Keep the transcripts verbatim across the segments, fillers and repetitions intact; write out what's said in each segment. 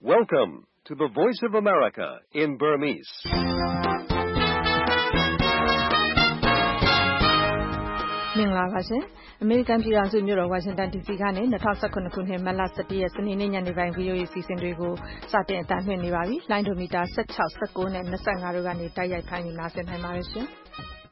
Welcome to the Voice of America in Burmese. ။မင်္ဂလာပါရှင်။ အမေရိကန်ပြည်ထောင်စုမြို့တော်ဝါရှင်တန်ဒီစီကနေ၂၀၁၇ခုနှစ်မတ်လ၁၁ရက်စနေနေ့ညနေပိုင်း ဗွီအိုအေအစီအစဉ်တွေကိုစတင်အသံလွှင့်နေပါပြီ။လိုင်းဒိုမီတာ၁၆ ၁၉နဲ့၂၅တို့ကနေတိုက်ရိုက်ဖမ်းယူနားဆင်နိုင်ပါတယ်ရှင်။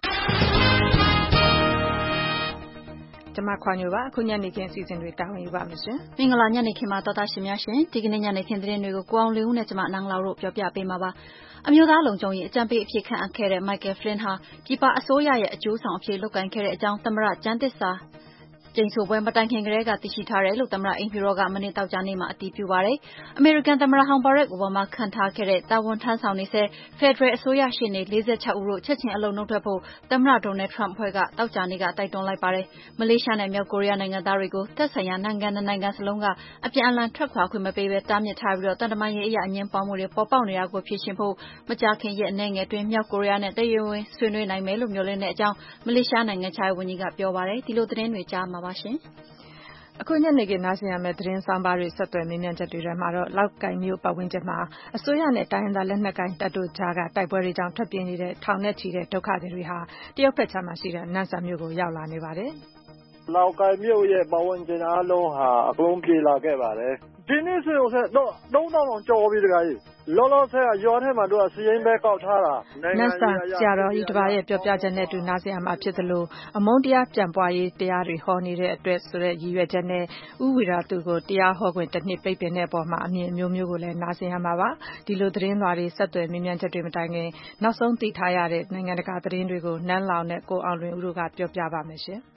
ကျွန်မခွာညိုပါအခုညနေခင်းအစီအစဉ်တွေတာဝန်ယူပါမယ်ရှင်။မင်္ဂလာညနေခင်းမှာတော်တာရှင်များရှင်ဒီကနေ့ညနေခင်းသတင်းတွေကိုကိုအောင်လင်းဦးနဲ့ကျွန်မနန်းလောက်တို့ပြောပြပေးမှာပါ။အမျိုးသားလုံခြုံရေးအကြံပေးအဖြစ်ခန့်အပ်ခဲ့တဲ့ Michael Flynn ဟာပြည်ပအစိုးရရဲ့အကျိုးဆောင်အဖြစ်လုပ်ကိုင်ခဲ့တဲ့အကြောင်းသမ္မတကျမ်းသစ္စာကျိန်ဆိုပွဲမတိုင်ခင်ကတည်းကသိရှိထားတယ်လို့သမ္မတအိမ်ဖြူတော်ကမနေ့တောက်ကြနေ့မှာအတည်ပြုပါတယ်။အမေရိကန်သမ္မတဟောင်းဘာရက်အိုဘားမားခန့်ထားခဲ့တဲ့တာဝန်ထမ်းဆောင်နေဆဲဖက်ဒရယ်အစိုးရရှေ့နေ၄၆ဦးတို့ချက်ချင်းအလုပ်နှုတ်ထွက်ဖို့သမ္မတဒေါ်နယ်ထရမ့်အဖွဲ့ကတောက်ကြနေ့ကတိုက်တွန်းလိုက်ပါတယ်။မလေးရှားနဲ့မြောက်ကိုရီးယားနိုင်ငံသားတွေကိုသက်ဆိုင်ရာနိုင်ငံနိုင်ငံစလုံးကအပြန်အလှန်ထွက်ခွာခွင့်မပေးဘဲတားမြစ်ထားပြီးတော့တန်တမာရေးအရာအငြင်းပွားမှုတွေပေါ်ပေါက်နေတာကိုဖြေရှင်းဖို့မကြာခင်ရက်အနည်းငယ်တွင်မြောက်ကိုရီးယားနဲ့တရားဝင်ဆွေးနွေးနိုင်မယ်လို့မျှော်လင့်တဲ့အကြောင်းမလေးရှားနိုင်ငံခြားရေးဝန်ကြီးကပြောပါတယ်။ဒီလိုသတင်းတွေကြားမှာပါရှင်။အခုညနေခင်းနားဆင်ရမယ့်သတင်းဆောင်ပါတွေဆက်သွယ်မြင်းမြန်းချက်တွေထဲမှာတော့လောက်ကိုင်မျိုးပတ်ဝန်းကျင်မှာအစိုးရနဲ့တိုင်းရင်းသားလက်နက်ကိုင်တပ်တို့ကြားကတိုက်ပွဲတွေကြောင့်ထွက်ပြေးနေတဲ့ထောင်နဲ့ချီတဲ့ဒုက္ခသည်တွေဟာတရုတ်ဘက်ခြမ်းမှာရှိတဲ့နန်ဆန်မြို့ကိုရောက်လာနေပါတယ်။လောက်ကိုင်မြို့ရဲ့ပတ်ဝန်းကျင်အားလုံးဟာအကုန်ပြေးလာခဲ့ပါတယ်။ဒီနေ့ဆိုရင်တော့သုံးသောင်းလောက်ကျော်ပြီတခါကြီးလောလောဆယ်ကရွာထဲမှာတို့ကစီရင်ပဲကောက်ထားတာနန်ဆန်ဆရာတော်ဤတပါးရဲ့ပြောပြချက်နဲ့အတူနားဆင်ရမှာဖြစ်သလိုအမုန်းတရားပြန်ပွားရေးတရားတွေဟောနေတဲ့အတွက်ဆိုတဲ့ရည်ရွယ်ချက်နဲ့ဥဝီရာသူကိုတရားဟောခွင့်တစ်နှစ်ပိတ်ပင်တဲ့အပေါ်မှာအမြင်မျိုးမျိုးကိုလည်းနားဆင်ရမှာပါဒီလိုသတင်းလွှာတွေဆက်သွယ်မြင်မြန်ချက်တွေမတိုင်ခင်နောက်ဆုံးသိထားရတဲ့နိုင်ငံတကာသတင်းတွေကိုနန်းလောင်နဲ့ကိုအောင်လွင်ဦးတို့ကပြောပြပါမယ်ရှင်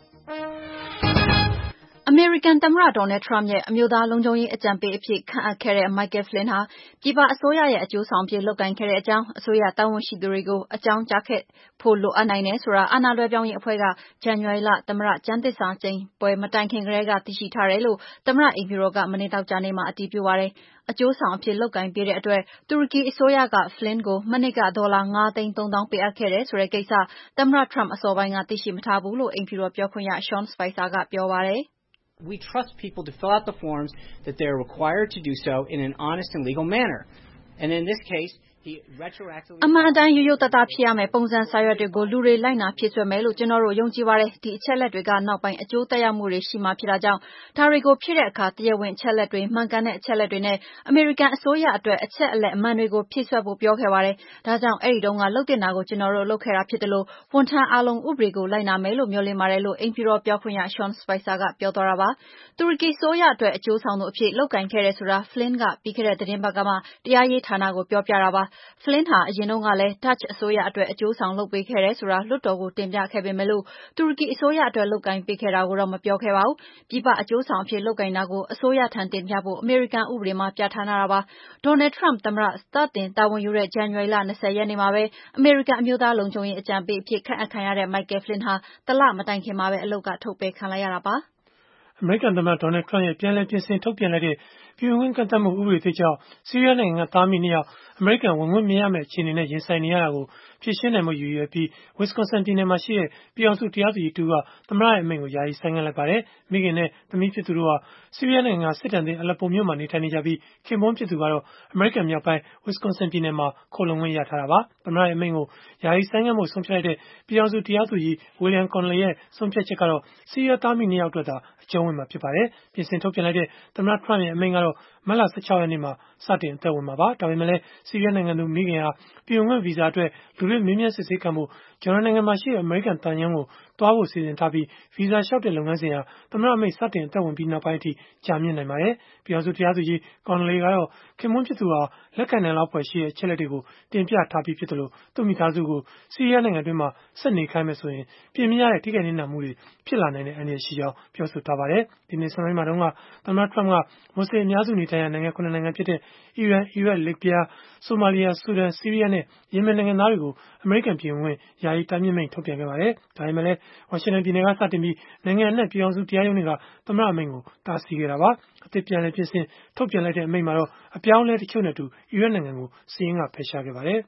အမေရိကန်သမ္မတဒေါ်နယ်ထရမ့်ရဲ့အမျိုးသားလုံခြုံရေးအကြံပေးအဖြစ်ခန့်အပ်ခဲ့တဲ့ Michael Flynn ဟာပြည်ပအစိုးရရဲ့အကျိုးဆောင်အဖြစ်လုပ်ကိုင်ခဲ့တဲ့အကြောင်းအစိုးရတာဝန်ရှိသူတွေကိုအကြောင်းကြားခဲ့ဖို့လိုအပ်နိုင်တယ်ဆိုတာအာဏာလွှဲပြောင်းရေးအဖွဲ့ကဇန်နဝါရီလသမ္မတကျမ်းသစ္စာကျိန်ပွဲမတိုင်ခင်ကတည်းကသိရှိထားတယ်လို့သမ္မတအိမ်ဖြူတော်ကမနေ့တောက်ကြနေ့မှာအတည်ပြုပါတယ်။အကျိုးဆောင်အဖြစ်လုပ်ကိုင်ပေးတဲ့အတွက်တူရကီအစိုးရက Flynn ကိုမနှစ်ကဒေါ်လာငါးသိန်းသုံးသောင်းပေးအပ်ခဲ့တယ်ဆိုတဲ့ကိစ္စသမ္မတထရမ့်အစောပိုင်းကသိရှိမထားဘူးလို့အိမ်ဖြူတော်ပြောခွင့်ရ Sean Spicer ကပြောပါတယ်။ We trust people to fill out the forms that they are required to do so in an honest and legal manner. And in this case, he retroactively အမှန်အတိုင်းရိုးရိုးသားသားဖြစ်ရမယ်ပုံစံစာရွက်တွေကိုလူတွေလိုက်နာဖြည့်စွက်မယ်လို့ကျွန်တော်တို့ယုံကြည်ပါတယ်ဒီအချက်လက်တွေကနောက်ပိုင်းအကျိုးသက်ရောက်မှုတွေရှိမှဖြစ်တာကြောင့်ဒါတွေကိုဖြည့်တဲ့အခါတရားဝင်အချက်လက်တွေမှန်ကန်တဲ့အချက်လက်တွေနဲ့အမေရိကန်အစိုးရအတွက်အချက်အလက်အမှန်တွေကိုဖြည့်စွက်ဖို့ပြောခဲ့ပါတယ်ဒါကြောင့်အဲ့ဒီတုန်းကလုပ်တင်တာကိုကျွန်တော်တို့လုပ်ခဲ့တာဖြစ်တယ်လို့ဝန်ထမ်းအားလုံးဥပဒေကိုလိုက်နာမယ်လို့မျှော်လင့်ပါတယ်လို့အိမ်ဖြူတော်ပြောခွင့်ရ Sean Spicer ကပြောသွားတာပါတူရကီအစိုးရအတွက်အကျိုးဆောင်သူအဖြစ်လုပ်ကိုင်ခဲ့တဲ့ဆိုတာ Flynn ကပြီးခဲ့တဲ့သတင်းပတ်ကမှတရားရေးဌာနကိုပြောပြတာပါ Flynn ဟာအရင်တုန်းကလည်း Dutch အစိုးရအတွက်အကျိုးဆောင်လုပ်ပေးခဲ့တယ်ဆိုတာလွှတ်တော်ကိုတင်ပြခဲ့ပေမဲ့လို့တူရကီအစိုးရအတွက်လုပ်ကိုင်ပေးခဲ့တာကိုတော့မပြောခဲ့ပါဘူးပြည်ပအကျိုးဆောင်အဖြစ်လုပ်ကိုင်တာကိုအစိုးရထံတင်ပြဖို့အမေရိကန်ဥပဒေမှာပြဋ္ဌာန်းထားတာပါဒေါ်နယ်ထရမ့်သမ္မတစတင်တာဝန်ယူတဲ့ဇန်နဝါရီလ၂၀ရက်နေ့မှာပဲအမေရိကန်အမျိုးသားလုံခြုံရေးအကြံပေးအဖြစ်ခန့်အပ်ခံရတဲ့ Michael Flynn ဟာတလမတိုင်ခင်မှာပဲအလုပ်ကထုတ်ပယ်ခံလိုက်ရတာပါအမေရိကန်သမ္မတဒေါ်နယ်ထရမ့်ရဲ့ပြန်လည်ပြင်ဆင်ထုတ်ပြန်လိုက်တဲ့ပြည်ဝင်ခွင့်ကန့်သတ်မှုဥပဒေသစ်ကြောင့်ဆီးရီးယားနိုင်ငံကသားမိနှစ်ယောက်အမေရိကန်ဝင်ခွင့်မရမယ့်အခြေအနေနဲ့ရင်ဆိုင်နေရတာကိုဖြေရှင်းနိုင်မှုရည်ရွယ်ပြီး Wisconsin ပြည်နယ်မှာရှိတဲ့ပြည်အောင်စုတရားသူကြီးတူကသမ္မတရဲ့အမိန့်ကိုယာယီဆိုင်းငံ့လိုက်ပါတယ်။မိခင်နဲ့သမီးဖြစ်သူတို့ဟာဆီးရီးယားနိုင်ငံစစ်တမ်းတဲ့အလက်ပုံမြို့မှာနေထိုင်နေကြပြီးခင်ပွန်းဖြစ်သူကတော့အမေရိကန်မြောက်ပိုင်း Wisconsin ပြည်နယ်မှာခိုလုံခွင့်ရထားတာပါ။သမ္မတရဲ့အမိန့်ကိုယာယီဆိုင်းငံ့မှုဆုံးဖြတ်လိုက်တဲ့ပြည်အောင်စုတရားသူကြီး William Conley ရဲ့ဆုံးဖြတ်ချက်ကတော့ဆီးရီးယားသားမိနှစ်ယောက်အတွက်သာအကျုံးဝင်မှာဖြစ်ပါတယ်။ပြင်ဆင်ထုတ်ပြန်လိုက်တဲ့သမ္မတထရမ့်ရဲ့အမိန့်ကတော့မတ်လ၁၆ရက်နေ့မှာစတင်အသက်ဝင်မှာပါ။ဒါပေမဲ့လည်းဆီးရီးယားနိုင်ငံသူမိခင်ဟာပြည်ဝင်ခွင့်ဗီဇာအတွက်လူတွေမေးမြန်းစစ်ဆေးခံဖို့ဂျော်ဒန်နိုင်ငံမှာရှိတဲ့အမေရိကန်သံရုံးကိုသွားဖို့စီစဉ်ထားပြီးဗီဇာလျှောက်တဲ့လုပ်ငန်းစဉ်ဟာသမ္မတအမိန့်စတင်အသက်ဝင်ပြီးနောက်ပိုင်းအထိကြာမြင့်နိုင်ပါတယ်။ပြည်အောင်စုတရားသူကြီး Conley ကတော့ခင်ပွန်းဖြစ်သူဟာလက်ခံနိုင်လောက်ဖွယ်ရှိတဲ့အချက်လက်တွေကိုတင်ပြထားပြီးဖြစ်တယ်လို့သူ့မိသားစုကိုဆီးရီးယားနိုင်ငံတွင်းမှာဆက်နေခိုင်းမယ်ဆိုရင်ပြင်မရတဲ့ထိခိုက်နစ်နာမှုတွေဖြစ်လာနိုင်တဲ့အန္တရာယ်ရှိကြောင်းပြောဆိုထားပါတယ်။ဒီနေ့စနေနေ့မှာတော့သမ္မတထရမ့်ကမွတ်စလင်အများစုနေထိုင်ရာနိုင်ငံခုနစ်နိုင်ငံဖြစ်တဲ့အီရန်၊အီရတ်၊လစ်ဗျား၊ဆိုမာလီယာ၊ဆူဒန်၊ဆီးရီးယားနဲ့ယီမင်နိုင်ငံသားတွေကိုအမေရိကန်ပြည်ဝင်ခွင့်ယာယီတားမြစ်မိန့်ထုတ်ပြန်ခဲ့ပါတယ်။ဒါပေမဲ့လည်းဝါရှင်တန်ပြည်နယ်ကစတင်ပြီးနိုင်ငံအနှံ့ပြည်အောင်စုတရားရုံးတွေကသမ္မတအမိန့်ကိုတားဆီးခဲ့တာပါ။အသစ်ပြန်လည်ပြင်ဆင်ထုတ်ပြန်လိုက်တဲ့အမိန့်မှာတော့အပြောင်းအလဲတချို့နဲ့အတူအီရတ်နိုင်ငံကိုစာရင်းကဖယ်ရှားခဲ့ပါတယ်။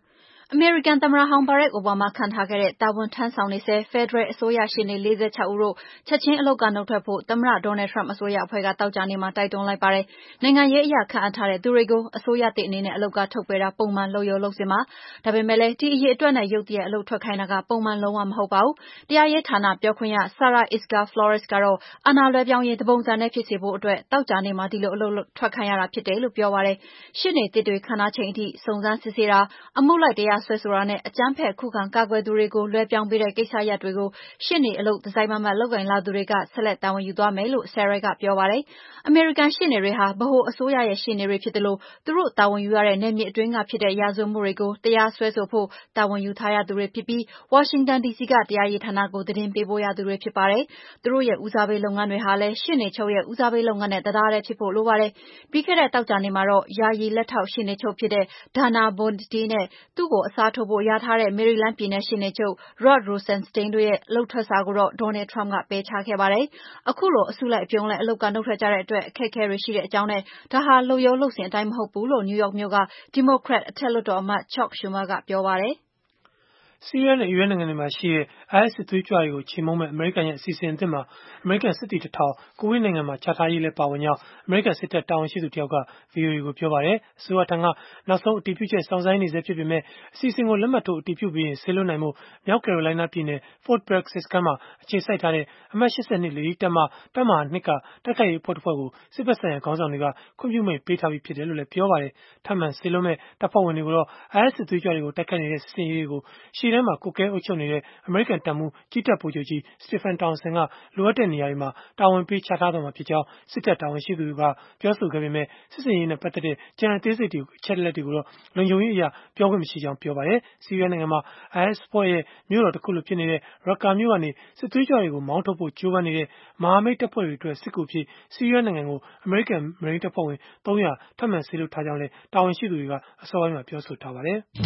အမေရိကန်သမ္မတဟောင်း Barack Obama ခန့်ထားခဲ့တဲ့တာဝန်ထမ်းဆောင်နေဆဲ ဖက်ဒရယ်အစိုးရရှေ့နေ ၄၆ ဦးတို့ချက်ချင်းအလုပ်ကနုတ်ထွက်ဖို့သမ္မတ Donald Trump အစိုးရအဖွဲ့ကသောကြာနေ့မှာတိုက်တွန်းလိုက်ပါတယ်။နိုင်ငံရေးအရခန့်အပ်ထားတဲ့သူတွေကိုအစိုးရသစ်အနေနဲ့အလုပ်ကထုတ်ပယ်တာပုံမှန်လုပ်ရိုးလုပ်စဉ်ပါ။ဒါပေမဲ့လည်းဒီအရေးအတွက်နဲ့ရုတ်တရက်အလုပ်ထွက်ခိုင်းတာကပုံမှန်လုံးဝမဟုတ်ပါဘူး။တရားရေးဌာနပြောခွင့်ရ Sarah Isgur Flores ကတော့အာဏာလွှဲပြောင်းရေးတပုံစံနဲ့ဖြစ်စေဖို့အတွက်သောကြာနေ့မှာဒီလိုအလုပ်ထွက်ခိုင်းရတာဖြစ်တယ်လို့ပြောပါတယ်။ရှေ့နေသစ်တွေခန့်ထားချိန်အထိစုံစမ်းစစ်ဆေးတာအမှုလိုက်တရားစွဲဆိုတာနဲ့အကြမ်းဖက်ခုခံကာကွယ်သူတွေကိုလွှဲပြောင်းပေးတဲ့ကိစ္စရပ်တွေကိုရှေ့နေအလုပ်တစိုက်မတ်မတ်လုပ်ကိုင်လာသူတွေကဆက်လက်တာဝန်ယူသွားမယ်လို့ Sarah ကပြောပါတယ်။အမေရိကန်ရှေ့နေတွေဟာဗဟိုအစိုးရရဲ့ရှေ့နေတွေဖြစ်တယ်လို့သူတို့တာဝန်ယူရတဲ့နယ်မြေအတွင်းကဖြစ်တဲ့ရာဇဝတ်မှုတွေကိုတရားစွဲဆိုဖို့တာဝန်ယူထားရသူတွေဖြစ်ပြီးဝါရှင်တန်ဒီစီကတရားရေးဌာနကိုသတင်းပေးပို့ရသူတွေဖြစ်ပါတယ်။သူတို့ရဲ့ဦးစားပေးလုပ်ငန်းတွေဟာလည်းရှေ့နေချုပ်ရဲ့ဦးစားပေးလုပ်ငန်းနဲ့တသားတည်းဖြစ်ဖို့လိုပါတယ်။ပြီးခဲ့တဲ့သောကြာနေ့မှာတော့ယာယီလက်ထောက်ရှေ့နေချုပ်ဖြစ်တဲ့ Dana Boente နဲ့သူ့ကိုအစားထိုးဖို့လျာထားတဲ့ Maryland ပြည်နယ်ရှေ့နေချုပ် Rod Rosenstein တို့ရဲ့အလုပ်ထွက်စာကိုတော့ Donald Trump ကပယ်ချခဲ့ပါတယ်။အခုလိုအစုလိုက်အပြုံလိုက်အလုပ်ကနုတ်ထွက်ကြတဲ့အတွက်အခက်အခဲတွေရှိတဲ့အကြောင်းနဲ့ဒါဟာလုပ်ရိုးလုပ်စဉ်အတိုင်းမဟုတ်ဘူးလို့ New York မြို့က Democrat အထက်လွှတ်တော်အမတ် Chuck Schumer ကပြောပါတယ်။ဆီးရီးယားနဲ့အီရတ်နိုင်ငံတွေမှာရှိတဲ့ အိုင်အက်စ်စစ်သွေးကြွတွေကိုချေမှုန်းမဲ့အမေရိကန်ရဲ့အစီအစဉ်အသစ်မှာအမေရိကန်စစ်သည်တစ်ထောင်ကူဝိတ်နိုင်ငံမှာချထားရေးလည်းပါဝင်ကြောင်းအမေရိကန်စစ်တပ်တာဝန်ရှိသူတစ်ယောက်က ဗွီအိုအေကိုပြောပါတယ်။အစိုးရထံကနောက်ဆုံးအတည်ပြုချက်စောင့်ဆိုင်းနေဆဲဖြစ်ပေမဲ့အစီအစဉ်ကိုလက်မှတ်ထိုးအတည်ပြုပြီးရင်ဆေးလွှတ်နိုင်မှုမြောက်ကယ်ရိုလိုင်းနားပြည်နယ် Fort Bragg စစ်စခန်းမှာအခြေစိုက်ထားတဲ့အမှတ် ၈၂ လေတပ်မတပ်မဟာ ၂ ကတိုက်ခိုက်ရေးအဖွဲ့တစ်ဖွဲ့ကိုစစ်ဘက်ဆိုင်ရာခေါင်းဆောင်တွေကခွင့်ပြုမိန့်ပေးထားပြီးဖြစ်တယ်လို့လည်းပြောပါတယ်။ထပ်မံဆေးလွှတ်မဲ့တပ်ဖွဲ့ဝင်တွေကိုတော့ အိုင်အက်စ်စစ်သွေးကြွတွေကိုတိုက်ခိုက်နေတဲ့စစ်စင်ရေးတွေကိုရှေ့တန်းမှာကွပ်ကဲအုပ်ချုပ်နေတဲ့အမေရိကန်တပ်မှူးကြီးတပ်ဗိုလ်ချုပ်ကြီး Stephen Townsend ကလိုအပ်တဲ့နေရာတွေမှာတာဝန်ပေးချထားတော့မှာဖြစ်ကြောင်းစစ်တပ်တာဝန်ရှိသူကပြောဆိုခဲ့ပေမဲ့စစ်စင်ရေးနဲ့ပတ်သက်တဲ့ကြံအသေးစိတ်တွေအချက်လက်တွေကိုတော့လုံခြုံရေးအရာပြောခွင့်မရှိကြောင်းပြောပါတယ်။ဆီးရီးယားနိုင်ငံမှာ အိုင်အက်စ်အဖွဲ့ရဲ့မြို့တော်တစ်ခုလိုဖြစ်နေတဲ့ Raqqa မြို့ကနေစစ်သွေးကြွတွေကိုမောင်းထုတ်ဖို့ကြိုးပမ်းနေတဲ့မဟာမိတ်တပ်ဖွဲ့တွေအတွက်စစ်ကူအဖြစ်ဆီးရီးယားနိုင်ငံကိုအမေရိကန်မရိန်းတပ်ဖွဲ့ဝင်သုံးရာထပ်မံဆေးလွှတ်ထားကြောင်းလည်းတာဝန်ရှိသူတွေကအစောပိုင်းမှာပြောဆိုထားပါတယ်။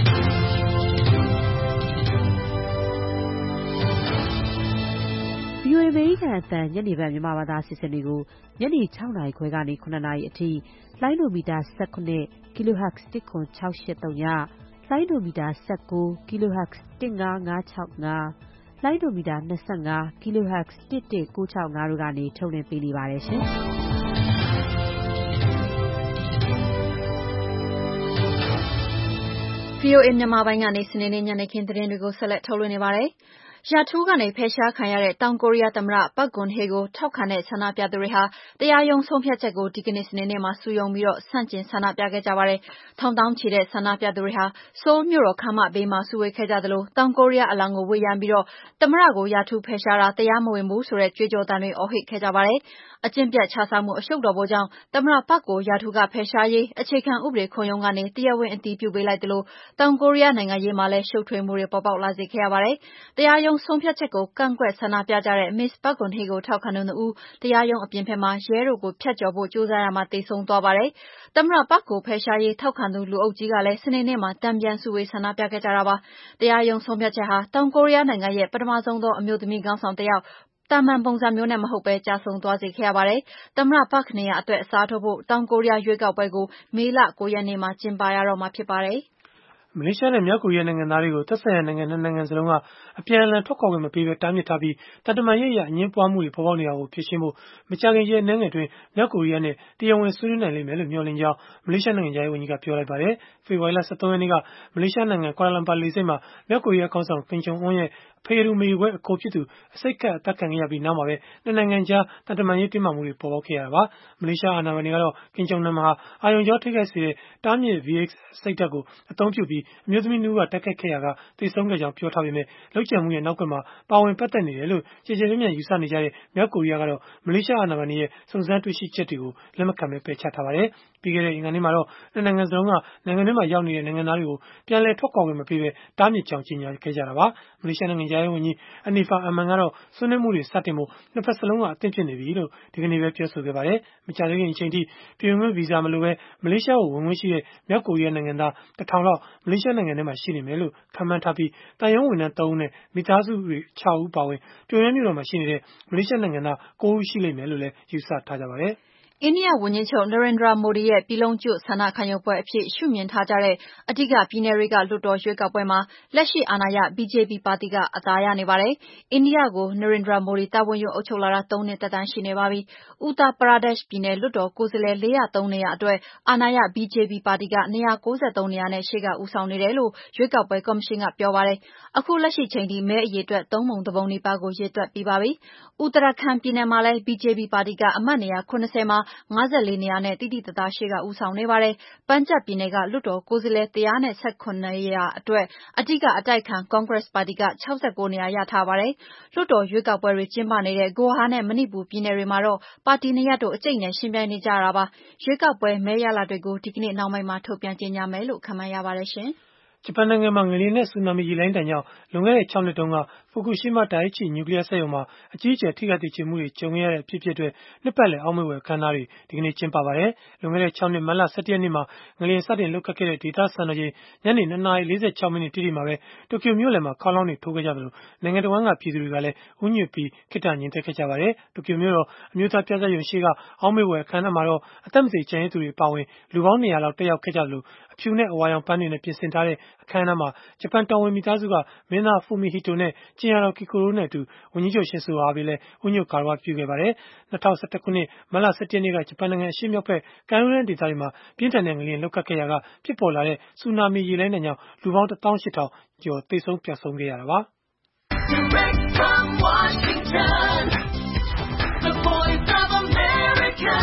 ဗွီအိုအေ အမေရိကန်အသံညနေပိုင်းမြန်မာဘာသာအစီအစဉ်တွေကိုညနေ ၆ နာရီခွဲကနေ ၇ နာရီအထိလိုင်းဒိုမီတာ ၁၇ kHz တစ်ခွန်၆၈၃ညလိုင်းဒိုမီတာ ၁၉ kHz တစ်ငါးငါးခြောက်ငါးလိုင်းဒိုမီတာ ၂၅ kHz တစ်တစ်ကိုးခြောက်ငါးတို့ကနေထုတ်လွှင့်ပေးနေပါတယ်ရှင်။ဗွီအိုအေမြန်မာပိုင်းကနေစနေနေ့ညနေခင်းသတင်းတွေကိုဆက်လက်ထုတ်လွှင့်နေပါတယ်။ရာထူးကနေဖယ်ရှားခံရတဲ့တောင်ကိုရီးယားသမ္မတ Park Geun-hye ကိုထောက်ခံတဲ့ဆန္ဒပြသူတွေဟာတရားရုံးဆုံးဖြတ်ချက်ကိုဒီကနေ့စနေနေ့မှာစုရုံးပြီးဆန့်ကျင်ဆန္ဒပြခဲ့ကြပါတယ်။ထောင်သောင်းချီတဲ့ဆန္ဒပြသူတွေဟာဆိုးလ်မြို့တော်ခန်းမဘေးမှာစုဝေးခဲ့ကြသလိုတောင်ကိုရီးယားအလံကိုဝှေ့ယမ်းပြီးသမ္မတကိုရာထူးဖယ်ရှားတာတရားမဝင်ဘူးဆိုတဲ့ကြွေးကြော်သံတွေအော်ဟစ်ခဲ့ကြပါတယ်။အကျင့်ပျက်ခြစားမှုအရှုပ်တော်ပုံကြောင့်သမ္မတ Park ကိုရာထူးကဖယ်ရှားရေးအခြေခံဥပဒေခုံရုံးကနေတရားဝင်အတည်ပြုပေးလိုက်သလိုတောင်ကိုရီးယားနိုင်ငံရေးမှာလည်းရှုပ်ထွေးမှုတွေပေါ်ပေါက်လာစေခဲ့ရပါတယ်။တရားရုံးဆုံးဖြတ်ချက်ကိုကန့်ကွက်ဆန္ဒပြကြတဲ့ Miss Park Geun-hye ကိုထောက်ခံသူနှစ်ဦးတရားရုံးအပြင်ဘက်မှာရဲတို့ကိုဖြတ်ကျော်ဖို့ကြိုးစားရာမှာသေဆုံးသွားပါတယ်။သမ္မတ Park ကိုဖယ်ရှားရေးထောက်ခံသူလူအုပ်ကြီးကလည်းစနေနေ့မှာတန်ပြန်စုဝေးဆန္ဒပြခဲ့ကြတာပါ။တရားရုံးဆုံးဖြတ်ချက်ဟာတောင်ကိုရီးယားနိုင်ငံရဲ့ပထမဆုံးသောအမျိုးသမီးခေါင်းဆောင်တစ်ယောက်သာမန်ပုံစံမျိုးနဲ့မဟုတ်ဘဲကျဆုံးသွားစေခဲ့ရပါတယ်။သမ္မတ Park နေရာအတွက်အစားထိုးဖို့တောင်ကိုရီးယားရွေးကောက်ပွဲကိုမေလ ၉ ရက်နေ့မှာကျင်းပရတော့မှာဖြစ်ပါတယ်။မလေးရှားနဲ့မြောက်ကိုရီးယားနိုင်ငံသားတွေကိုသက်ဆိုင်ရာနိုင်ငံနှစ်နိုင်ငံစလုံးကအပြန်အလှန်ထွက်ခွာခွင့်မပေးဘဲတားမြစ်ထားပြီးတန်တမာရေးအရအငြင်းပွားမှုတွေပေါ်ပေါက်နေတာကိုဖြေရှင်းဖို့မကြာခင်ရက်အနည်းငယ်အတွင်းမြောက်ကိုရီးယားနဲ့တရားဝင်ဆွေးနွေးနိုင်လိမ့်မယ်လို့မျှော်လင့်ကြောင်းမလေးရှားနိုင်ငံခြားရေးဝန်ကြီးကပြောလိုက်ပါတယ်။ဖေဖော်ဝါရီလ ၁၃ ရက်နေ့ကမလေးရှားနိုင်ငံကွာလာလမ်ပါလေဆိပ်မှာမြောက်ကိုရီးယားခေါင်းဆောင်ကင်ဂျုံအွန်းရဲ့ဖအေရူမယူပွဲအကိုဖြစ်သူအဆိပ်ခတ်အသတ်ခံခဲ့ရပြီးနောက်မှာပဲနှစ်နိုင်ငံကြားတန်တမာရေးတင်းမာမှုတွေပေါ်ပေါက်ခဲ့ရတာပါ။မလေးရှားအာဏာပိုင်တွေကတော့ကင်ဂျုံနာမဟာအာရုံကြောထိခိုက်စေတဲ့တားမြစ် ဗီ အိတ် အဆိပ်ဓာတ်ကိုအသုံးပြုပြီးအမျိုးသမီးနှစ်ဦးကတိုက်ခိုက်ခဲ့ရာကသေဆုံးခဲ့ကြောင်းပြောထားပေမဲ့လုပ်ကြံမှုရဲ့နောက်ကွယ်မှာပါဝင်ပတ်သက်နေတယ်လို့ကြေကြေပြန့်ပြန့်ယူဆနေကြတဲ့မြောက်ကိုရီးယားကတော့မလေးရှားအာဏာပိုင်တွေရဲ့စုံစမ်းတွေ့ရှိချက်တွေကိုလက်မခံဘဲပယ်ချထားပါတယ်။ပြီးခဲ့တဲ့အင်္ဂါနေ့မှာတော့နှစ်နိုင်ငံစလုံးကနိုင်ငံထဲမှာရောက်နေတဲ့နိုင်ငံသားတွေကိုပြန်လည်ထွက်ခွာခွင့်မပေးဘဲတားမြစ်ကြောင်းကြေညာခဲ့ကြတာပါ။မလေးရှားနိုင်ငံခြားရေးဝန်ကြီးအနီဖာအမန်ကတော့ဆွေးနွေးမှုတွေစတင်ဖို့နှစ်ဖက်စလုံးကအသင့်ဖြစ်နေပြီလို့ဒီကနေ့ပဲပြောဆိုခဲ့ပါတယ်။မကြာသေးခင်အချိန်ထိပြည်ဝင်ခွင့်ဗီဇာမလိုဘဲမလေးရှားကိုဝင်ခွင့်ရှိတဲ့မြောက်ကိုရီးယားနိုင်ငံသားတစ်ထောင်လောက်မလေးရှားနိုင်ငံထဲမှာရှိနေမယ်လို့ခန့်မှန်းထားပြီးတန်ရုံးဝန်ထမ်းသုံးဦးနဲ့မိသားစုတွေခြောက်ဦးပါဝင်ပြုံယမ်းမြို့တော်မှာရှိနေတဲ့မလေးရှားနိုင်ငံသားကိုးဦးရှိလိမ့်မယ်လို့လည်းယူဆထားကြပါတယ်။အိန္ဒိယဝန်ကြီးချုပ် Narendra Modi ရဲ့ပြည်လုံးကျွတ်ဆန္ဒခံယူပွဲအဖြစ်ရှုမြင်ထားကြတဲ့အဓိကပြည်နယ်တွေကလွှတ်တော်ရွေးကောက်ပွဲမှာလက်ရှိအာဏာရ B J P ပါတီကအသာရနေပါတယ်။အိန္ဒိယကို Narendra Modi တာဝန်ယူအုပ်ချုပ်လာတာသုံးနှစ်သက်တမ်းရှိနေပါပြီ။ Uttar Pradesh ပြည်နယ်လွှတ်တော်ကိုယ်စားလှယ်လေးရာသုံးနေရာအတွက်အာဏာရ B J P ပါတီက၂၉၃နေရာနဲ့ရှေ့ကဦးဆောင်နေတယ်လို့ရွေးကောက်ပွဲကော်မရှင်ကပြောပါတယ်။အခုလက်ရှိချိန်ထိမဲအရေအတွက်သုံးပုံတစ်ပုံနီးပါးကိုရေတွက်ပြီးပါပြီ။ Uttarakhand ပြည်နယ်မှာလည်း B J P ပါတီကအမတ်နေရာ၇၀မှာ၅၄နေရာနဲ့တိတိတသားရှေ့ကဦးဆောင်နေပါတယ်။ Punjab ပြည်နယ်ကလွှတ်တော်ကိုယ်စားလှယ်တစ်ရာနဲ့ဆယ့်ခုနစ်နေရာအတွက်အဓိကအတိုက်အခံ Congress ပါတီက၆၉နေရာရထားပါတယ်။လွှတ်တော်ရွေးကောက်ပွဲတွေကျင်းပနေတဲ့ Goa နဲ့ Manipur ပြည်နယ်တွေမှာတော့ပါတီနှစ်ရပ်တို့အကြိတ်အနယ်ယှဉ်ပြိုင်နေကြတာပါ။ရွေးကောက်ပွဲမဲရလဒ်တွေကိုဒီကနေ့နှောင်းပိုင်းမှာထုတ်ပြန်ကြေညာမယ်လို့ခန့်မှန်းရပါတယ်ရှင်။ဂျပန်နိုင်ငံမှာငလျင်နဲ့ဆူနာမီရေလှိုင်းဒဏ်ကြောင့်လွန်ခဲ့တဲ့၆နှစ်တုန်းက Fukushima Daiichi နျူကလီးယားစက်ရုံမှာအကြီးအကျယ်ထိခိုက်သေကျေမှုတွေကြုံခဲ့ရတဲ့အဖြစ်အပျက်အတွက်နှစ်ပတ်လည်အောက်မေ့ဖွယ်အခမ်းအနားတွေဒီကနေ့ကျင်းပပါတယ်။လွန်ခဲ့တဲ့၆နှစ်မတ်လ၁၁ရက်နေ့မှာငလျင်စတင်လှုပ်ခတ်ခဲ့တဲ့ဒေသစံတော်ချိန်ညနေ၂နာရီ၄၆မိနစ်တိတိမှာပဲတိုကျိုမြို့လယ်မှာခေါင်းလောင်းတွေထိုးခဲ့ကြသလိုနိုင်ငံတစ်ဝန်းကပြည်သူတွေကလည်းဦးညွတ်ပြီးခေတ္တငြိမ်သက်ခဲ့ကြပါတယ်။တိုကျိုမြို့တော်အမျိုးသားပြဇာတ်ရုံရှေ့ကအောက်မေ့ဖွယ်အခမ်းအနားမှာတော့အသက်မသေကျန်ရစ်သူတွေအပါအဝင်လူပေါင်း၂ရာလောက်တက်ရောက်ခဲ့ကြသလိုအဖြူနဲ့အဝါရောင်ပန်းတွေနဲ့ပြင်ဆင်ထားတဲ့အခမ်းအနားမှာဂျပန်တော်ဝင်မိသားစုကမင်းသား Fumihito နဲ့ကြင်ယာတော် Kikoru တို့နဲ့အတူဝန်ကြီးချုပ် Shinzo Abe လည်းဦးညွတ်ဂါရဝပြုခဲ့ပါတယ်။၂၀၁၁ခုနှစ်မတ်လ၁၁ရက်နေ့ကဂျပန်နိုင်ငံအရှေ့မြောက်ဘက်ကမ်းရိုးတန်းဒေသတွေမှာပြင်းထန်တဲ့ငလျင်လှုပ်ခတ်ခဲ့ရာကဖြစ်ပေါ်လာတဲ့ဆူနာမီရေလှိုင်းဒဏ်ကြောင့်လူပေါင်းတစ်သောင်းရှစ်ထောင်ကျော်သေဆုံးပျောက်ဆုံးခဲ့ရတာပါ။ Direct from Washington, the voice of America,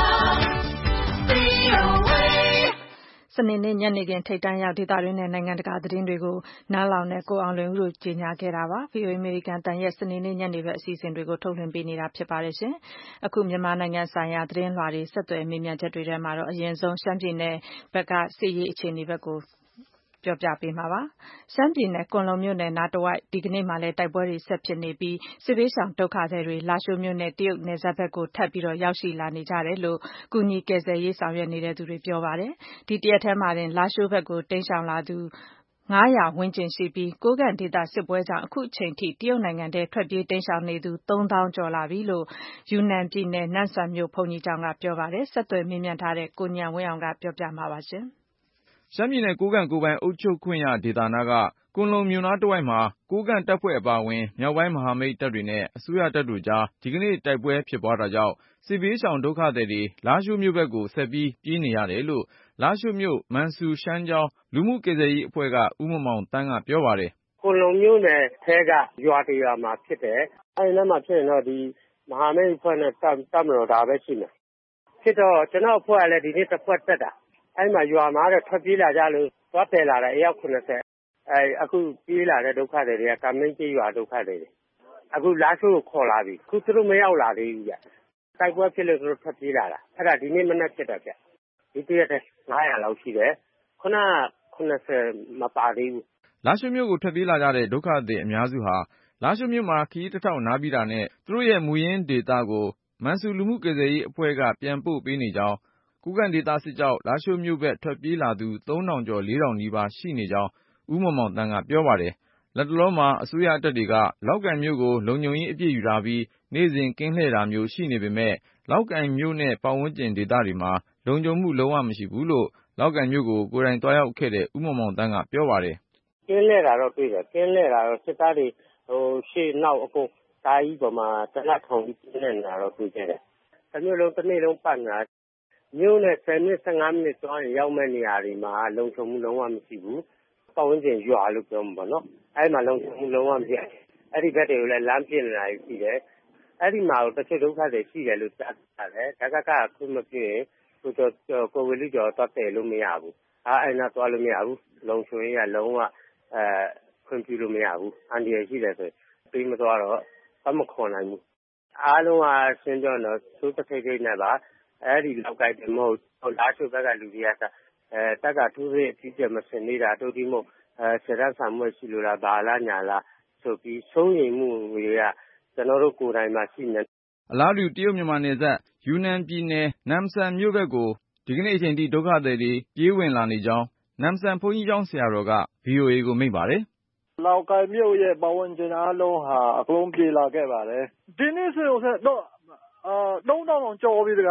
V O A စနေနေ့ညနေခင်းထိပ်တန်းရောက်ဒေသတွင်းနဲ့နိုင်ငံတကာသတင်းတွေကိုနားလောင်နဲ့ကိုအောင်လွင်ဦးတို့ကြီးညာခဲ့တာပါ။ V O A အမေရိကန်တန်ရဲ့စနေနေ့ညနေဘက်အစီအစဉ်တွေကိုထုတ်လွှင့်ပေးနေတာဖြစ်ပါတယ်ရှင်။အခုမြန်မာနိုင်ငံဆိုင်ရာသတင်းလွှာတွေဆက်သွယ်မေးမြန်းချက်တွေထဲမှာတော့အရင်ဆုံးရှမ်းပြည်နယ်ဘက်ကစစ်ရေးအခြေအနေဘက်ကိုပြောပြပေးမှာပါ။ရှမ်းပြည်နယ်ကွန်လုံမြို့နယ်နားတဝိုက်ဒီကနေ့မှလည်းတိုက်ပွဲတွေဆက်ဖြစ်နေပြီးစစ်ဘေးရှောင်ဒုက္ခသည်တွေလာရှိုးမြို့နဲ့တရုတ်နယ်စပ်ဘက်ကိုထပ်ပြီးတော့ရောက်ရှိလာနေကြတယ်လို့ကူညီကယ်ဆယ်ရေးဆောင်ရွက်နေတဲ့သူတွေပြောပါတယ်။ဒီတရက်ထဲမှာတင်လာရှိုးဘက်ကိုတိမ်းရှောင်လာသူငါးရာဝန်းကျင်ရှိပြီးကိုးကန့်ဒေသစစ်ပွဲကြောင့်အခုချိန်ထိတရုတ်နိုင်ငံထဲထွက်ပြေးတိမ်းရှောင်နေသူသုံးသောင်းကျော်လာပြီလို့ယူနန်ပြည်နယ်နမ့်ဆန်မြို့ဘုန်းကြီးကျောင်းကပြောပါတယ်။ဆက်သွယ်မေးမြန်းထားတဲ့ကိုဉာဏ်ဝင်းအောင်ကပြောပြမှာပါရှင်။ရှမ်းပြည်နယ်ကိုးကန့်ကိုယ်ပိုင်အုပ်ချုပ်ခွင့်ရဒေသနာကကွန်လုံမြို့နားတဝိုက်မှာကိုးကန့်တပ်ဖွဲ့အပါအဝင်မြောက်ပိုင်းမဟာမိတ်တပ်တွေနဲ့အစိုးရတပ်တို့ကြားဒီကနေ့တိုက်ပွဲဖြစ်ပွားတာကြောင့်စစ်ဘေးရှောင်ဒုက္ခသည်တွေလားရှိုးမြို့ဘက်ကိုဆက်ပြီးပြေးနေရတယ်လို့လားရှိုးမြို့မန်ဆူရှမ်းကျောင်းလူမှုကယ်ဆယ်ရေးအဖွဲ့ကဦးမောင်မောင်သန်းကပြောပါတယ်။ကွန်လုံမြို့နယ်ထဲကရွာတရွာမှာဖြစ်တယ်။အဲဒီနားမှာဖြစ်ရင်တော့ဒီမဟာမိတ်အဖွဲ့နဲ့တပ်မတော်ဒါပဲရှိမယ်။ဖြစ်တော့ကျွန်တော်အဖွဲ့ကလည်းဒီနေ့တစ်ဖွဲ့တက်တာ။အဲဒီမှာရွာမှာတော့ထွက်ပြေးလာကြလို့သွားတယ်လာတယ်အယောက်၇၀အဲအခုပြေးလာတဲ့ဒုက္ခတွေတွေကကမင်းကြီးရွာဒုက္ခတွေတွေအခုလားရှိုးကိုခေါ်လာပြီအခုသူတို့မရောက်လာသေးဘူးကြတိုက်ပွဲဖြစ်လို့သူတို့ထွက်ပြေးလာတာအဲ့ဒါဒီနေ့မနေ့ဖြစ်တာကြဒီတရက်တည်းငါးရာလောက်ရှိတယ်ခုနက၇၀မပါသေးဘူးလားရှိုးမြို့ကိုထွက်ပြေးလာကြတဲ့ဒုက္ခသည်အများစုဟာလားရှိုးမြို့မှာခရီးတစ်ထောက်နားပြီးတာနဲ့သူတို့ရဲ့မူရင်းဒေသကိုမန်ဆူလူမှုကယ်ဆယ်ရေးအဖွဲ့ကပြန်ပို့ပေးနေကြောင်းကိုးကန့်ဒေသစစ်ကြောင့်လားရှိုးမြို့ဘက်ထွက်ပြေးလာသူသုံးထောင်ကျော်လေးထောင်နီးပါးရှိနေကြောင်းဦးမောင်မောင်သန်းကပြောပါတယ်။လက်တလောမှာအစိုးရတပ်တွေကလောက်ကိုင်မြို့ကိုလုံခြုံရေးအပြည့်ယူထားပြီးနေ့စဉ်ကင်းလှည့်တာမျိုးရှိနေပေမဲ့လောက်ကိုင်မြို့နဲ့ပတ်ဝန်းကျင်ဒေသတွေမှာလုံခြုံမှုလုံးဝမရှိဘူးလို့လောက်ကိုင်မြို့ကိုကိုယ်တိုင်သွားရောက်ခဲ့တဲ့ဦးမောင်မောင်သန်းကပြောပါတယ်။ကင်းလှည့်တာတော့တွေ့တယ်ကင်းလှည့်တာတော့စစ်သားတွေဟိုရှေ့နောက်အကုန်ဓာတ်ကြီးပေါ်မှာတနတ်ထုံပြီးကင်းလှည့်နေတာတော့တွေ့ကြတယ်။တစ်မျိုးလုံးတစ်နေ့လုံးပတ်နေတာမြို့နဲ့ဆယ်မိနစ်၁၅မိနစ်သွားရင်ရောက်မဲ့နေရာတွေမှာလုံခြုံမှုလုံးဝမရှိဘူးပတ်ဝန်းကျင်ရွာလို့ပြောမှာပေါ့နော်အဲ့မှာလုံခြုံမှုလုံးဝမရှိအဲ့ဒီဘက်တွေကိုလည်းလမ်းပြနေတာရှိတယ်အဲ့ဒီမှာတချို့ဒုက္ခတွေရှိတယ်လို့ကြားတယ်ဒါကကခုမပြည့်ကိုတော့ကိုဝေလူကျော်တော့တယ်လို့မရဘူးအဲ့အဲ့နာသွားလို့မရဘူးလုံခြုံရေးကလုံးဝအဲခွင့်ပြုလို့မရဘူးအန်ဒီရရှိတယ်ဆိုပြီးမသွားတော့ဘာမခွန်နိုင်ဘူးအားလုံးကရှင်းပြောတော့သိုးတစ်ထိပ်ထိပ်နဲ့ပါအဲ့ဒီလောက်ကိုက်တယ်မဟုတ်ဟိုလားချိုဘက်ကလူတွေကအဲတက်ကထိုးစစ်အကြီးကျယ်မစင်နေတာတို့ဒီမို့အဲဆရာဆာမွေးရှိလို့လားဘာလားညာလားဆိုပြီးဆုံးရင်မှုတွေကကျွန်တော်တို့ကိုယ်တိုင်မှာရှိနေအလားတူတရုတ်မြန်မာနယ်စပ်ယူနန်ပြည်နယ်နမ်ဆန်မြို့ဘက်ကိုဒီကနေ့အချိန်ထိဒုက္ခသည်တွေပြေးဝင်လာနေကြောင်းနမ်ဆန်ဘုန်းကြီးကျောင်းဆရာတော်က V O A ကိုမိန့်ပါတယ်။လောက်ကိုင်မြို့ရဲ့ပတ်ဝန်းကျင်အားလုံးဟာအကုန်ပြေးလာခဲ့ပါတယ်။ဒီနေ့ဆိုတော့တော့အာသုံးထောင်ကျော်ပြီတခါကြီး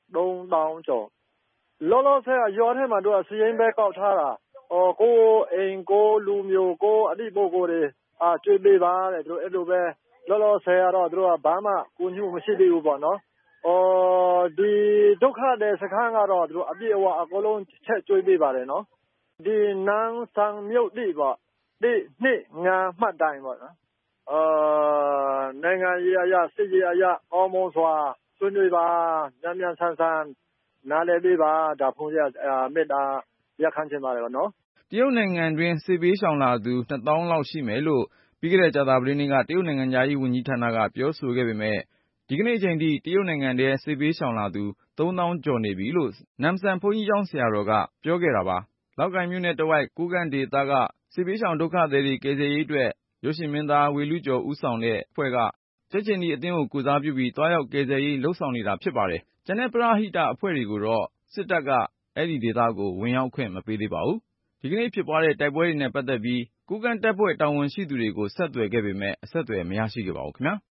သုံးသောင်းကျော်လောလောဆယ်ကရွာထဲမှာတို့ကစီရင်ပဲကောက်ထားတာဟောကိုအိမ်ကိုလူမျိုးကိုအတိပုဂ္ဂိုလ်တွေအာကျွေးပေးပါတဲ့တို့အဲ့လိုပဲလောလောဆယ်ကတော့တို့ကဘာမှကိုညှို့မရှိသေးဘူးပေါ့နော်အော်ဒီဒုက္ခတဲ့စခန်းကတော့တို့အပြည့်အဝအကုန်လုံးချက်ကျွေးပေးပါတယ်နော်ဒီနန်းဆောင်မြို့တိပေါ့ဒီနှစ်ငါမှတ်တိုင်းပေါ့နော်အာနိုင်ငံရေးအရာစစ်ရေးအရာအော်မွန်စွာဆွေးနွေးပါညံ့ညံ့ဆန်းဆန်းနားလည်ပေးပါဒါဖုန်းရမေတ္တာရခံချင်ပါတယ်နော်တရုတ်နိုင်ငံတွင်းစစ်ဘေးရှောင်လာသူနှစ်သောင်းလောက်ရှိမယ်လို့ပြီးခဲ့တဲ့ကြာသပတေးနေ့ကတရုတ်နိုင်ငံသားရေးဝန်ကြီးဌာနကပြောဆိုခဲ့ပေမဲ့ဒီကနေ့အချိန်ထိတရုတ်နိုင်ငံထဲစစ်ဘေးရှောင်လာသူသုံးသောင်းကျော်နေပြီလို့နမ်ဆန်ဘုန်းကြီးကျောင်းဆရာတော်ကပြောခဲ့တာပါလောက်ကိုင်မြို့နယ်တဝိုက်ကိုးကန့်ဒေသကစစ်ဘေးရှောင်ဒုက္ခသည်တွေကယ်ဆယ်ရေးအတွက်ရုပ်ရှင်မင်းသားဝေလူကျော်ဦးဆောင်တဲ့အဖွဲ့ကကြက်ချင်ဒီအသင်းကိုကုစားပြုပြီးတွားရောက်ကယ်ဆယ်ရေးလှုပ်ဆောင်နေတာဖြစ်ပါတယ်ကျန်တဲ့ပရဟိတအဖွဲ့တွေကိုတော့စစ်တပ်ကအဲ့ဒီဒေသကိုဝင်ရောက်ခွင့်မပေးသေးပါဘူးဒီကနေ့ဖြစ်ပွားတဲ့တိုက်ပွဲတွေနဲ့ပတ်သက်ပြီးကိုးကန့်တပ်ဖွဲ့တာဝန်ရှိသူတွေကိုဆက်သွယ်ခဲ့ပေမဲ့အဆက်အသွယ်မရရှိခဲ့ပါဘူးခင်ဗျာ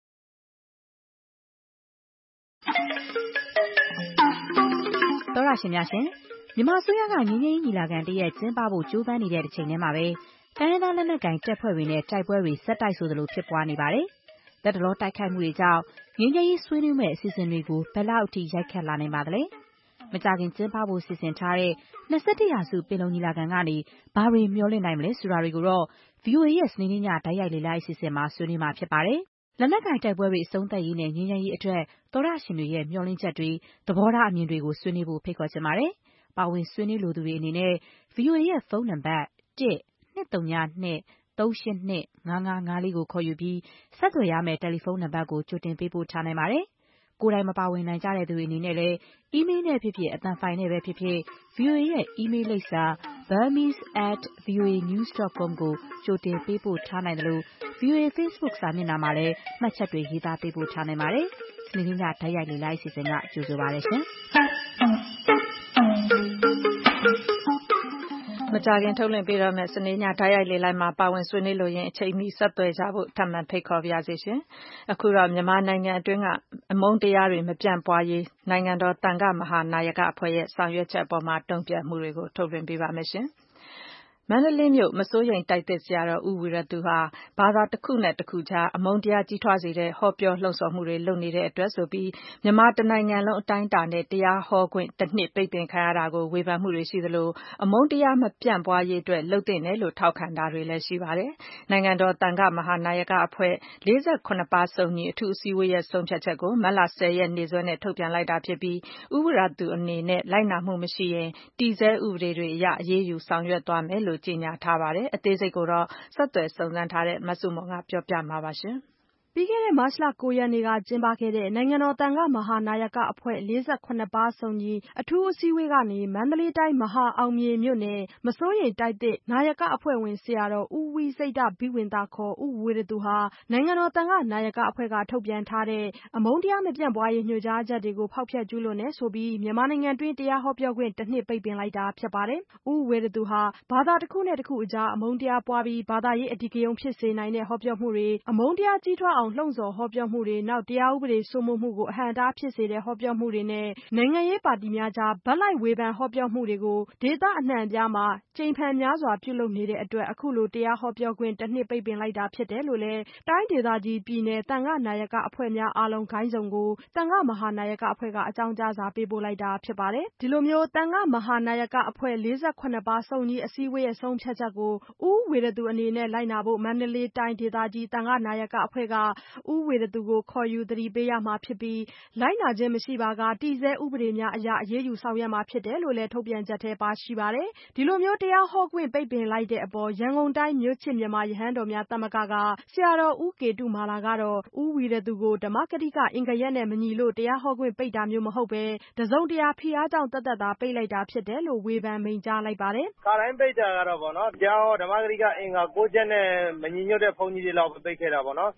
တော်ရရှင်များရှင်မြန်မာအစိုးရကငင်းငင်းညီလာခံတရက်ကျင်းပဖို့ကြိုးပမ်းနေတဲ့တစ်ချိန်တည်းမှာပဲတိုင်းရင်းသားလက်နက်ကိုင်တပ်ဖွဲ့တွေနဲ့တိုက်ပွဲတွေဆက်တိုက်ဆိုသလိုဖြစ်ပွားနေပါတယ်။လက်တလောတိုက်ခိုက်မှုတွေကြောင့်ငင်းငင်းရေးဆွေးနွေးမဲ့အစီအစဉ်တွေကိုဘယ်လောက်အထိရိုက်ခတ်လာနိုင်ပါသလဲ။မကြခင်ကျင်းပဖို့စီစဉ်ထားတဲ့နှစ်၁ရာစုပင်လုံညီလာခံကနေဘာတွေမျှော်လင့်နိုင်မလဲဆိုတာတွေကိုတော့ ဗွီအိုအေ ရဲ့စနေနေ့ညတိုက်ရိုက်လေ့လာအစီအစဉ်မှာဆွေးနွေးမှာဖြစ်ပါတယ်။လက်နက်ကိုင်တိုက်ပွဲတွေအဆုံးသတ်ရေးနဲ့ငြိမ်းချမ်းရေးအတွက်သောရရှင်တွေရဲ့မျှော်လင့်ချက်တွေသဘောထားအမြင်တွေကိုဆွေးနွေးဖို့ဖိတ်ခေါ်ချင်ပါတယ်။ပါဝင်ဆွေးနွေးလိုသူတွေအနေနဲ့ ဗွီအိုအေ ရဲ့ဖုန်းနံပါတ်တစ် နှစ် သုံး ည နှစ် သုံး ရှစ် နှစ် ငါး ငါး ငါး လေး ကိုခေါ်ယူပြီးဆက်သွယ်ရမယ့်တယ်လီဖုန်းနံပါတ်ကိုကြိုတင်ပေးပို့ထားနိုင်ပါတယ်။ကိုယ်တိုင်မပါဝင်နိုင်ကြတဲ့သူတွေအနေနဲ့လည်းအီးမေးလ်နဲ့ဖြစ်ဖြစ်အသံဖိုင်နဲ့ပဲဖြစ်ဖြစ် ဗွီအိုအေ ရဲ့အီးမေးလ်လိပ်စာ burmese at voa news dot com ကိုကြိုတင်ပေးပို့ထားနိုင်တယ်လို့ ဗွီအိုအေ Facebook စာမျက်နှာမှာလည်းမှတ်ချက်တွေရေးသားပေးပို့ထားနိုင်ပါတယ်။စနေနေ့ညတိုက်ရိုက်လေ့လာအစီအစဉ်ကကြိုဆိုပါရစေရှင်။မကြခင်ထုတ်လွှင့်ပေးတော့မယ့်စနေညဓာတ်ရိုက်လေလိုက်မှာပါဝင်ဆွေးနွေးလို့ရင်အချိန်မီဆက်သွယ်ကြဖို့ထပ်မံဖိတ်ခေါ်ပါရစေရှင်။အခုတော့မြန်မာနိုင်ငံအတွင်းကအမုန်းတရားတွေမပြန့်ပွားရေးနိုင်ငံတော်သံဃမဟာနာယကအဖွဲ့ရဲ့ဆောင်ရွက်ချက်အပေါ်မှာတုံ့ပြန်မှုတွေကိုထုတ်လွှင့်ပေးပါမယ်ရှင်။မန္တလေးမြို့မစိုးရိမ်တိုက်သစ်ဆရာတော်ဦးဝီရသူဟာဘာသာတစ်ခုနဲ့တစ်ခုကြားအမုန်းတရားကြီးထွားစေတဲ့ဟောပြောလှုံ့ဆော်မှုတွေလုပ်နေတဲ့အတွက်ဆိုပြီးမြန်မာတနိုင်ငံလုံးအတိုင်းအတာနဲ့တရားဟောခွင့်တစ်နှစ်ပိတ်ပင်ခံရတာကိုဝေဖန်မှုတွေရှိသလိုအမုန်းတရားမပြန့်ပွားရေးအတွက်လှုပ်တဲ့နယ်လို့ထောက်ခံတာတွေလည်းရှိပါတယ်။နိုင်ငံတော်သံဃမဟာနာယကအဖွဲ့၄၇ပါးစုံညီအထူးအစည်းအဝေးရဲ့ဆုံးဖြတ်ချက်ကိုမတ်လ၁၀ရက်နေ့စွဲနဲ့ထုတ်ပြန်လိုက်တာဖြစ်ပြီးဦးဝီရသူအနေနဲ့လိုက်နာမှုမရှိရင်တည်ဆဲဥပဒေတွေအရအရေးယူဆောင်ရွက်သွားမယ်လို့ကြေညာထားပါတယ်။အသေးစိတ်ကိုတော့ဆက်သွယ်စုံစမ်းထားတဲ့မဆုမွန်ကပြောပြမှာပါရှင်။ပြီးခဲ့တဲ့မတ်လ၉ရက်နေ့ကကျင်းပခဲ့တဲ့နိုင်ငံတော်သံဃမဟာနာယကအဖွဲ့၄၇ပါးစုံညီအထူးအစည်းအဝေးကနေမန္တလေးတိုင်းမဟာအောင်မြေမြို့နယ်မစိုးရိမ်တိုက်သစ်နာယကအဖွဲ့ဝင်ဆရာတော်ဦးဝိစိတ္တဘိဝံသခေါ်ဦးဝီရသူဟာနိုင်ငံတော်သံဃနာယကအဖွဲ့ကထုတ်ပြန်ထားတဲ့အမုန်းတရားမပြန့်ပွားရေးညွှန်ကြားချက်တွေကိုဖောက်ဖျက်ကျူးလွန်တယ်ဆိုပြီးမြန်မာနိုင်ငံတွင်းတရားဟောပြောခွင့်တစ်နှစ်ပိတ်ပင်လိုက်တာဖြစ်ပါတယ်။ဦးဝီရသူဟာဘာသာတစ်ခုနဲ့တစ်ခုအကြားအမုန်းတရားပွားပြီးဘာသာရေးအဓိကရုဏ်းဖြစ်စေနိုင်တဲ့ဟောပြောမှုတွေအမုန်းတရားကြီးထွားအောင်လှုံ့ဆော်ဟောပြောမှုတွေနောက်တရားဥပဒေစိုးမိုးမှုကိုအဟန့်အတားဖြစ်စေတဲ့ဟောပြောမှုတွေနဲ့နိုင်ငံရေးပါတီများကြားဘက်လိုက်ဝေဖန်ဟောပြောမှုတွေကိုဒေသအနှံ့အပြားမှာကြိမ်ဖန်များစွာပြုလုပ်နေတဲ့အတွက်အခုလိုတရားဟောပြောခွင့်တစ်နှစ်ပိတ်ပင်လိုက်တာဖြစ်တယ်လို့လည်းတိုင်းဒေသကြီးပြည်နယ်သံဃနာယကအဖွဲ့များအားလုံးဂိုင်းဆောင်ကိုသံဃမဟာနာယကအဖွဲ့ကအကြောင်းကြားစာပေးပို့လိုက်တာဖြစ်ပါတယ်။ဒီလိုမျိုးသံဃမဟာနာယကအဖွဲ့၄၇ပါးစုံညီအစည်းအဝေးရဲ့ဆုံးဖြတ်ချက်ကိုဦးဝီရသူအနေနဲ့လိုက်နာဖို့မန္တလေးတိုင်းဒေသကြီးသံဃနာယကအဖွဲ့ကဦးဝီရသူကိုခေါ်ယူသတိပေးရမှာဖြစ်ပြီးလိုက်နာခြင်းမရှိပါကတည်ဆဲဥပဒေများအရအရေးယူဆောင်ရွက်မှာဖြစ်တယ်လို့လည်းထုတ်ပြန်ချက်ထဲပါရှိပါတယ်။ဒီလိုမျိုးတရားဟောခွင့်ပိတ်ပင်လိုက်တဲ့အပေါ်ရန်ကုန်တိုင်းမြို့ချစ်မြန်မာရဟန်းတော်များသမဂ္ဂကဆရာတော်ဦးကေတုမာလာကတော့ဦးဝီရသူကိုဓမ္မကတိကအင်္ဂရက်နဲ့မညီလို့တရားဟောခွင့်ပိတ်တာမျိုးမဟုတ်ပဲတစုံတရာဖိအားကြောင့်သက်သက်သာပိတ်လိုက်တာဖြစ်တယ်လို့ဝေဖန်မိန့်ကြားလိုက်ပါတယ်။ခါတိုင်းပိတ်တာကတော့ဗောနော်တရားဟောဓမ္မကတိကအင်္ဂါကိုးချက်နဲ့မညီညွတ်တဲ့ဘုန်းကြီးတွေလောက်ပိတ်ခဲ့တာဗောနော်။ဒီဆရာ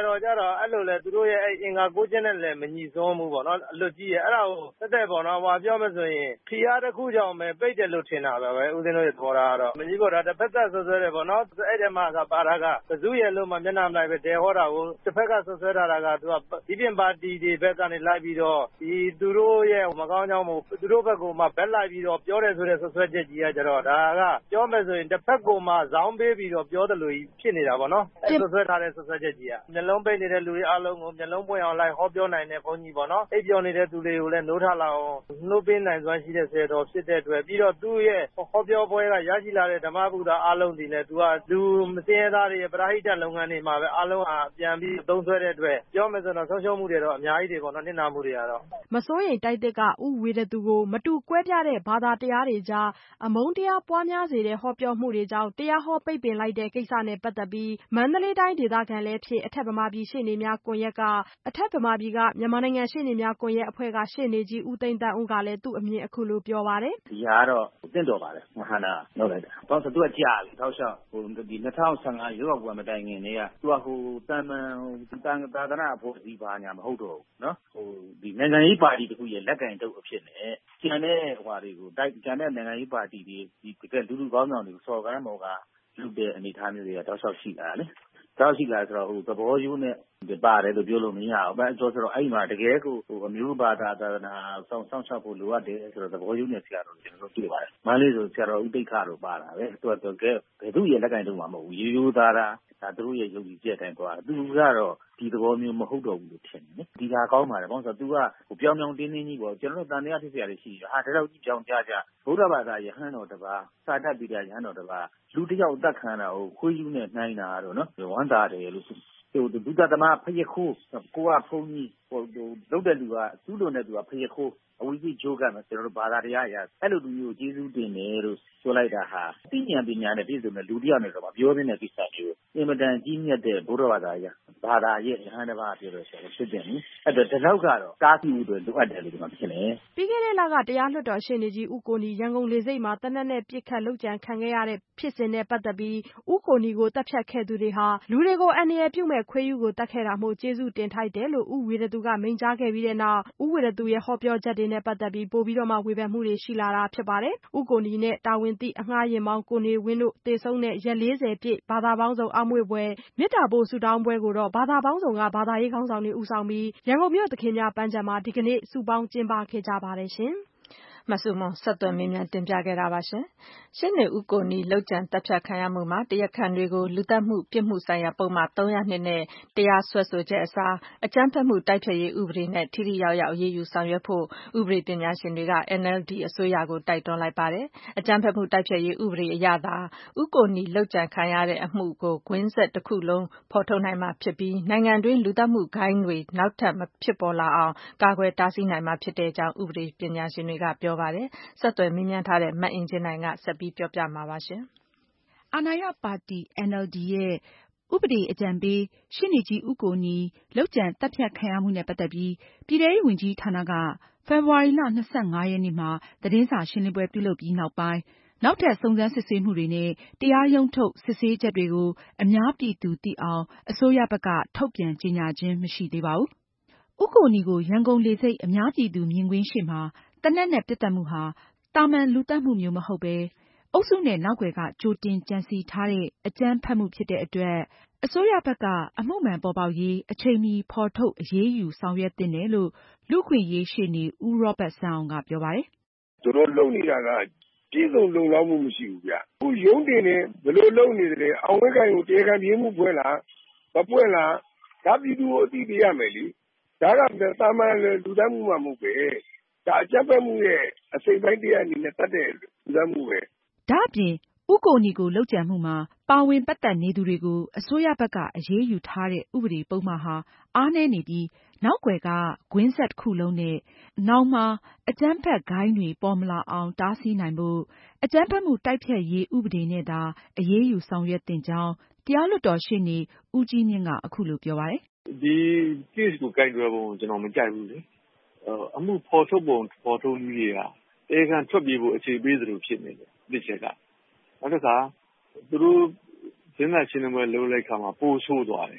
တော်ကြတော့အဲ့လိုလေသူတို့ရဲ့အဲ့အင်္ဂါကိုကျင့်နဲ့လည်းမညီစွန်းဘူးပေါ့နော်အလွတ်ကြီးရဲ့အဲ့ဒါကိုတက်တဲ့ပေါ့နော်ဟိုပြောမှဆိုရင်ဖီအားတစ်ခုကြောင့်ပဲပိတ်တယ်လို့ထင်တာပဲပဲဦးဇင်းတို့ရဲ့သဘောထားကတော့မကြီးပေါ်တာတစ်ဖက်ကဆွဆွဲတယ်ပေါ့နော်အဲ့ဒီမှာကပါတာကဘဇုရဲ့လို့မှမျက်နှာမလိုက်ပဲတဲဟောတာကိုတစ်ဖက်ကဆွဆွဲထားတာကသူကဒီပြင်ပါတီတွေဘက်ကနေလိုက်ပြီးတော့ဒီသူတို့ရဲ့မကောင်းကြောင်းမို့သူတို့ဘက်ကမှဘက်လိုက်ပြီးတော့ပြောတယ်ဆိုတဲ့ဆွဆွဲချက်ကြီးကကြတော့ဒါကပြောမယ်ဆိုရင်တစ်ဖက်ကိုမှဇောင်းပေးပြီးတော့ပြောတယ်လို့ဖြစ်နေတာပေါ့နော်အဲ့ဆွဆွဲထားတဲ့ဆွဆွဲချက်ကြီးကမျက်လုံးပိတ်နေတဲ့လူတွေအားလုံးကိုမျက်လုံးပွင့်အောင်လိုက်ဟောပြောနိုင်တဲ့ဘုန်းကြီးပေါ့နော်အိပ်ပျော်နေတဲ့သူတွေကိုလည်းနိုးထလာအောင်နှုတ်ပေးနိုင်စွမ်းရှိတဲ့ဆရာတော်ဖြစ်တဲ့အတွက်ပြီးတော့သူ့ရဲ့ဟောပြောပွဲကရရှိလာတဲ့ဓမ္မဗုဒ္ဓအားလုံးဒီလည်းသူကလူမစင်းရသားတွေရဲ့ပရိဟိတလုပ်ငန်းတွေမှာပဲအားလုံးအားပြန်ပြီးသုံးဆွဲတဲ့အတွက်ပြောမယ်ဆိုတော့ဆုံးရှုံးမှုတွေတော့အများကြီးတွေပေါ့နော်နစ်နာမှုတွေကတော့မစိုးရိမ်တိုက်သစ်ကဥဝေဒသူကိုမတူကွဲပြားတဲ့ဘာသာတရားတွေကြားအမုန်းတရားပွားများစေတဲ့ဟောပြောမှုတွေကြောင့်တရားဟောပိတ်ပင်လိုက်တဲ့ကိစ္စနဲ့ပတ်သက်ပြီးမန္တလေးတိုင်းဒေသခံလည်းဖြစ်အထက်ဗမာပြည်ရှေ့နေများကွန်ရက်ကအထက်ဗမာပြည်ကမြန်မာနိုင်ငံရှေ့နေများကွန်ရက်အဖွဲ့ကရှေ့နေကြီးဦးသိန်းတန်းဦးကလည်းသူ့အမြင်အခုလိုပြောပါတယ်ဒီဟာကတော့တင့်တော်ပါတယ်မဟာနာလုပ်လိုက်တာဘာလို့ဆိုသူကကြာပြီတောက်လျှောက်ဟိုဒီ၂၀၁၅ရွေးကောက်ပွဲမတိုင်ခင်တည်းကသူကဟိုတန်မန်တန်သာသနာဖို့ဒီဘာညာမဟုတ်တော့ဘူးနော်ဟိုဒီနိုင်ငံရေးပါတီတခုရဲ့လက်ကင်တုပ်အဖြစ်နဲ့ကျန်တဲ့ဟွာတွေကိုတိုက်ကျန်တဲ့နိုင်ငံရေးပါတီတွေဒီတကယ်လူလူကောင်းဆောင်တွေကိုစော်ကားမော်ကလုပ်တဲ့အနေအထားမျိုးတွေကတောက်လျှောက်ရှိလာတယ်တောက်ရှိလာဆိုတော့ဟိုသဘောယူနဲ့ပါတယ်လို့ပြောလို့မရအောင်အဲဆိုတော့အဲ့မှာတကယ်ကိုဟိုအမျိုးဘာသာသာသနာစောင့်စောင့်ရှောက်ဖို့လိုအပ်တယ်ဆိုတော့သဘောယူနဲ့ဆရာတော်ကျွန်တော်တို့တွေ့ပါတယ်မန္တလေးဆိုဆရာတော်ဦးတိတ်ခါတို့ပါတာပဲသူကတကယ်ဘယ်သူရဲ့လက်ကင်တုံးမှာမဟုတ်ဘူးရိုးရိုးသားသားဒါသူတို့ရဲ့ယုံကြည်ချက်တိုင်းသွားသူကတော့ဒီသဘောမျိုးမဟုတ်တော့ဘူးလို့ထင်တယ်ဒီဟာကောင်းပါတယ်ဘာလို့ဆိုတော့သူကဟိုပြောင်းပြောင်းတင်းတင်းကြီးပေါ့ကျွန်တော်တို့တန်တရားဖြစ်စရာတွေရှိတယ်ဟာဒါတော့ကြီးပြောင်းကြကြဗုဒ္ဓဘာသာယဟန်တော်တစ်ပါးစာတတ်ပိဋကယဟန်တော်တစ်ပါးလူတစ်ယောက်တတ်ခံတာကိုခွေးယူနဲ့နှိုင်းတာတော့နော်ဝမ်းသာတယ်လို့ဟိုဒုဒသမဖယခိုးကိုကဖုန်းကြီးဟိုလုပ်တဲ့လူကသူ့လိုနဲ့သူကဖယခိုးအဝိဇ္ဇဂျိုးကမယ်ကျွန်တော်တို့ဘာသာတရားရအဲ့လိုလူမျိုးကျေးဇူးတင်တယ်လို့ဆိုလိုက်တာဟာသိဉာဏ်ပညာနဲ့ပြည့်စုံတဲ့လူတစ်ယောက်နဲ့တော့ပြောနေတဲ့ကိစ္စမျိုးအင်မတန်ကြီးမြတ်တဲ့ဘုရားဘာသာရဘာသာရဲ့ယဟန်တစ်ပါးပြောလို့ဆိုတော့ဖြစ်တယ်နိအဲ့တော့ဒီလောက်ကတော့ကားစီဦးတွေလိုအပ်တယ်လို့ကျွန်တော်ဖြစ်နေပြီးခဲ့တဲ့လကတရားလွှတ်တော်ရှေ့နေကြီးဦးကိုနီရန်ကုန်လေဆိပ်မှာတနက်နဲ့ပြစ်ခတ်လုပ်ကြံခံခဲ့ရတဲ့ဖြစ်စဉ်နဲ့ပတ်သက်ပြီးဦးကိုနီကိုတပ်ဖြတ်ခဲ့သူတွေဟာလူတွေကိုအန္တရာယ်ပြုမဲ့ခွေးယူကိုတတ်ခဲ့တာမို့ကျေးဇူးတင်ထိုက်တယ်လို့ဦးဝေဒသူကမိန့်ကြားခဲ့ပြီးတဲ့နောက်ဦးဝေဒသူရဲ့ဟောပြောချက်တွေနဲ့ပတ်သက်ပြီးပိုပြီးတော့မှဝေဖန်မှုတွေရှိလာတာဖြစ်ပါတယ်။ဦးကိုနီနဲ့တာဝန်သိအငှားရင်မောင်းကိုနေဝင်းတို့တေဆုံးတဲ့ရက်လေးဆယ်ပြည့်ဘာသာပေါင်းစုံအောက်မေ့ပွဲမေတ္တာပို့ဆုတောင်းပွဲကိုတော့ဘာသာပေါင်းစုံကဘာသာရေးခေါင်းဆောင်တွေဦးဆောင်ပြီးရန်ကုန်မြို့သခင်မြပန်းခြံမှာဒီကနေ့စုပေါင်းကျင်းပခဲ့ကြပါတယ်ရှင်။မဆုမွန်ဆက်သွယ်မေးမြန်းတင်ပြခဲ့တာပါရှင်။ရှင်းနေဦးကိုနီလောက်ကျန်တပ်ဖြတ်ခံရမှုမှာတရားခံတွေကိုလူသက်မှုပြစ်မှုဆိုင်ရာပုံမှန်သုံးရနှစ်နဲ့တရားစွဲဆိုချက်အစားအကြမ်းဖက်မှုတိုက်ဖျက်ရေးဥပဒေနဲ့ထိထိရောက်ရောက်အရေးယူဆောင်ရွက်ဖို့ဥပဒေပညာရှင်တွေက N L D အစိုးရကိုတိုက်တွန်းလိုက်ပါတယ်။အကြမ်းဖက်မှုတိုက်ဖျက်ရေးဥပဒေအရသာဦးကိုနီလောက်ကျန်ခံရတဲ့အမှုကိုကွင်းဆက်တစ်ခုလုံးဖော်ထုတ်နိုင်မှာဖြစ်ပြီးနိုင်ငံတွင်းလူသက်မှုဂိုင်းတွေနောက်ထပ်မဖြစ်ပေါ်လာအောင်ကာကွယ်တားဆီးနိုင်မှာဖြစ်တဲ့အကြောင်းဥပဒေပညာရှင်တွေကပြောပါတယ်။ဆက်သွယ်မေးမြန်းထားတဲ့မအင်ကြင်းနိုင်ကဆက်ပြီးပြောပြမှာပါရှင်။အာဏာရပါတီ N L D ရဲ့ဥပဒေအကြံပေးရှေ့နေကြီးဦးကိုနီလုပ်ကြံသတ်ဖြတ်ခံရမှုနဲ့ပတ်သက်ပြီးပြည်ထဲရေးဝန်ကြီးဌာနကဖေဖော်ဝါရီလ၂၅ရက်နေ့မှာသတင်းစာရှင်းလင်းပွဲပြုလုပ်ပြီးနောက်ပိုင်းနောက်ထပ်စုံစမ်းစစ်ဆေးမှုတွေနဲ့တရားရုံးထုတ်စစ်ဆေးချက်တွေကိုအများပြည်သူသိအောင်အစိုးရဘက်ကထုတ်ပြန်ကြေညာခြင်းမရှိသေးပါဘူး။ဦးကိုနီကိုရန်ကုန်လေဆိပ်အများပြည်သူမြင်ကွင်းရှေ့မှာသေနတ်နဲ့ပစ်သတ်မှုဟာသာမန်လူသတ်မှုမျိုးမဟုတ်ပဲအုပ်စုနဲ့နောက်ွယ်ကကြိုတင်ကြံစည်ထားတဲ့အကြမ်းဖက်မှုဖြစ်တဲ့အတွက်အစိုးရဘက်ကအမှုမှန်ပေါ်ပေါက်ရေးအချိန်မီဖော်ထုတ်အရေးယူဆောင်ရွက်သင့်တယ်လို့လူ့အခွင့်အရေးရှေ့နေဦးရောဘတ်စန်းအောင်ကပြောပါတယ်။သူတို့လုပ်နေတာကပြည့်စုံလုံလောက်မှုမရှိဘူးဗျ။အခုရုံးတင်နေဘယ်လိုလုပ်နေတယ်အောင်ဝဲကိုင်ကိုတရားခံပြေးမှုပွဲလားမပွဲလားဒါပြည်သူကိုအသိပေးရမယ်လေ။ဒါကသာမန်လူသတ်မှုမှမဟုတ်ပဲဒါအကြမ်းဖက်မှုရဲ့အစိမ့်ပိုင်းတရားအနေနဲ့တတ်တဲ့လူသတ်မှုပဲ။ဒါ့အပြင်ဦးကိုနီကိုလုပ်ကြံမှုမှာပါဝင်ပတ်သက်နေသူတွေကိုအစိုးရဘက်ကအရေးယူထားတဲ့ဥပဒေပုဒ်မဟာအားနည်းနေပြီးနောက်ွယ်ကကွင်းဆက်တစ်ခုလုံးနဲ့နောင်မှာအကြမ်းဖက်ဂိုဏ်းတွေပေါ်မလာအောင်တားဆီးနိုင်ဖို့အကြမ်းဖက်မှုတိုက်ဖျက်ရေးဥပဒေနဲ့သာအရေးယူဆောင်ရွက်သင့်ကြောင်းတရားလွှတ်တော်ရှေ့နေဦးကြီးမြင့်ကအခုလိုပြောပါတယ်။ဒီ case ကိုကိုင်တွယ်ပုံကိုကျွန်တော်မကြိုက်ဘူးလေ။အမှုဖော်ထုတ်ပုံဖော်ထုတ်နည်းတွေကတရားခံထွက်ပြေးဖို့အခြေပေးသလိုဖြစ်နေတယ်ဒီချက်ကနောက်တစ်ခါသူတို့ဈေးနဲ့ရှင်းလင်းပွဲလုပ်လိုက်ခါမှာပိုးဆိုးသွားတယ်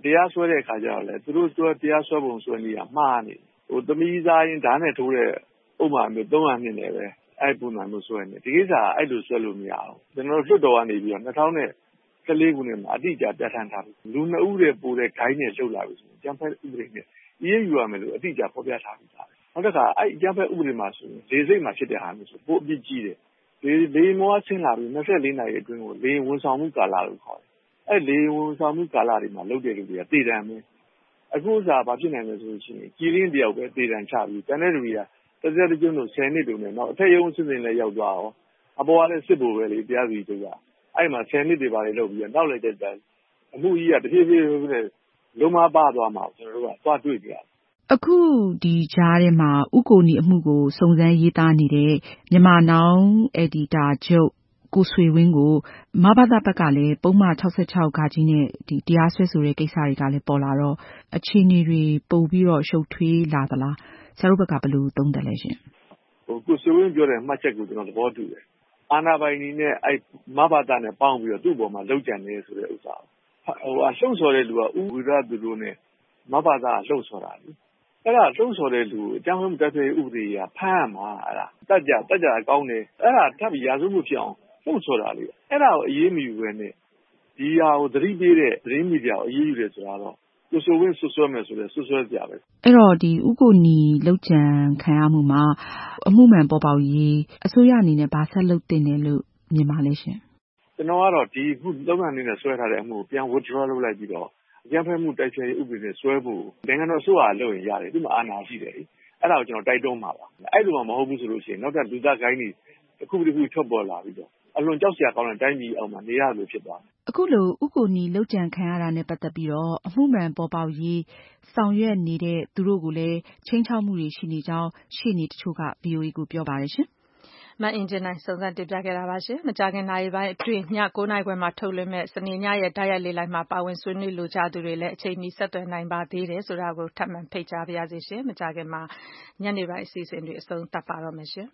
တရားစွဲတဲ့အခါကျတော့လေသူတို့စွဲတရားစွဲပုံစွဲနေရမှားနေဟိုသမီးသားရင်ဓာတ်နဲ့ထိုးတဲ့ဥပမာမျိုးသုံးရာနှစ်နဲ့ပဲအဲ့ပုံစံမျိုးစွဲနေဒီကိစ္စအဲ့လိုစွဲလို့မရအောင်ကျွန်တော်တို့လွတ်တော်ကနေပြီးတော့နှစ်ထောင်ဆယ်လေးခုနှစ်မှာအတိအကျပြဋ္ဌာန်းထားပြီလူနှစ်ဦးတည်းပိုတဲ့ဂိုင်းနဲ့လှုပ်လာပြီဆိုရင်ကျန်းဖက်ဥပဒေနဲ့အေးအေးယူရမယ်လို့အတိအကျဖော်ပြထားပြီးသားနောက်တစ်ခါအဲ့ကျန်းဖက်ဥပဒေမှာဆိုရင်လေစိတ်မှာဖြစ်တဲ့ဟာမျိုးဆိုပိုအပြစ်ကြီးတယ်လေလေမောဆင်းလာပြီးနှစ်ဆက်လေးနာရီအတွင်းကိုလေဝန်ဆောင်မှုကာလလို့ခေါ်တယ်အဲ့လေဝန်ဆောင်မှုကာလတွေမှာလုပ်တဲ့လူတွေကတည်တံမယ်အခုစားဘာဖြစ်နိုင်လဲဆိုရင်ကြီးရင်းတယောက်ပဲတည်တံချပြီးတန်းတဲ့လူတွေကတစ်စက်တစ်ကျုံတို့ဆယ်နှစ်တုန်းနဲ့နောက်အထက်ရုံးစစ်စစ်လည်းရောက်သွားအောင်အပေါ်ကလည်းစစ်ဖို့ပဲလေတရားစီတို့ကအဲ့မှာဆယ်နှစ်တွေပါလေလုပ်ပြီးတော့နောက်လည်းတက်တယ်အမှုကြီးကတဖြည်းဖြည်းနဲ့လုံးမပါသွားမှာကျွန်တော်တို့ကသွားတွေ့ကြတယ်အခုဒီကြားထဲမှာဥကိုနီအမှုကိုစုံစမ်းရေးသားနေတဲ့မြန်မာနောင်အက်ဒီတာချုပ်ကိုဆွေဝင်းကိုမဘသဘက်ကလည်းပုံမှန်၆၆ဂါကြီးနဲ့ဒီတရားစွဲဆိုတဲ့ကိစ္စတွေကလည်းပေါ်လာတော့အခြေအနေတွေပိုပြီးတော့ရှုပ်ထွေးလာသလားဆရာတို့ဘက်ကဘယ်လိုသုံးသပ်လဲရှင်ဟိုကိုဆွေဝင်းပြောတဲ့မှတ်ချက်ကိုကျွန်တော်သဘောတူတယ်အာဏာပိုင်ကြီးနဲ့အဲ့မဘသနဲ့ပေါင်းပြီးတော့သူ့ဘောမှာလောက်ကြံနေဆိုတဲ့ဥစ္စာဟိုအလှုပ်ဆော်တဲ့လူကဥဝိရသူတို့နဲ့မဘသကလှုပ်ဆော်တာလေအဲ့ဒါလှုပ်ဆော်တဲ့လူအကြောင်းမှုတက်တဲ့ဥပဒေကဖမ်းမှာအဲ့ဒါတက်ကြတက်ကြကောင်းတယ်အဲ့ဒါထပ်ပြီးရာဇဝမှုဖြစ်အောင်လှုပ်ဆော်တာလေအဲ့ဒါကိုအေးအေးမယူပဲနဲ့ဒီဟာကိုသတိပေးတဲ့သတင်းမီဒီယာကိုအေးအေးယူတယ်ဆိုတာတော့ကိုဆိုဝင်းဆွဆွဲမယ်ဆိုတဲ့ဆွဆွဲကြပဲအဲ့တော့ဒီဥကိုနီလောက်ကြံခံရမှုမှာအမှုမှန်ပေါ်ပေါက်ရေးအစိုးရအနေနဲ့ဗာဆက်လုပ်တင်တယ်လို့မြင်ပါလဲရှင်ကျွန်တော်ကတော့ဒီခုသုံးရနေတဲ့ဆွဲထားတဲ့အမှုကိုပြန် withdraw လုပ်လိုက်ပြီးတော့အကြမ်းဖက်မှုတိုက်ဖျက်ရေးဥပဒေနဲ့ဆွဲဖို့နိုင်ငံတော်အစိုးရလုပ်ရင်ရတယ်ဒီမှာအာဏာရှိတယ်လေအဲ့ဒါကိုကျွန်တော်တိုက်တွန်းမှာပါအဲ့လိုမှမဟုတ်ဘူးဆိုလို့ရှိရင်နောက်ထပ်လူသားကိုင်းတွေတစ်ခုတစ်ခုထွက်ပေါ်လာပြီးတော့အလွန်ကြောက်စရာကောင်းတဲ့တိုင်းပြည်အောင်မှာနေရလို့ဖြစ်သွားတယ်အခုလိုဥကိုနီလောက်ကြံခံရတာနဲ့ပတ်သက်ပြီးတော့အမှုမှန်ပေါ်ပေါက်ရေးဆောင်ရွက်နေတဲ့သူတို့ကိုလည်းချိန်ချောက်မှုတွေရှိနေကြောင်းရှေ့နေတချို့က ဗွီအိုအေ ကိုပြောပါတယ်ရှင်မအင်ဂျင်နိုင်စုံစမ်းတင်ပြခဲ့တာပါရှင်မကြာခင်နာရီပိုင်းအတွင်းညကိုးနာရီခွဲမှာထုတ်လွှင့်မဲ့စနေညရဲ့ဓာတ်ရိုက်လေးလိုက်မှာပါဝင်ဆွေးနွေးလိုကြသူတွေလည်းအချိန်မီဆက်သွယ်နိုင်ပါသေးတယ်ဆိုတာကိုထပ်မံဖိတ်ကြားပါရစေရှင်မကြာခင်မှာညနေပိုင်းအစီအစဉ်တွေအဆုံးသတ်ပါတော့မယ်ရှင်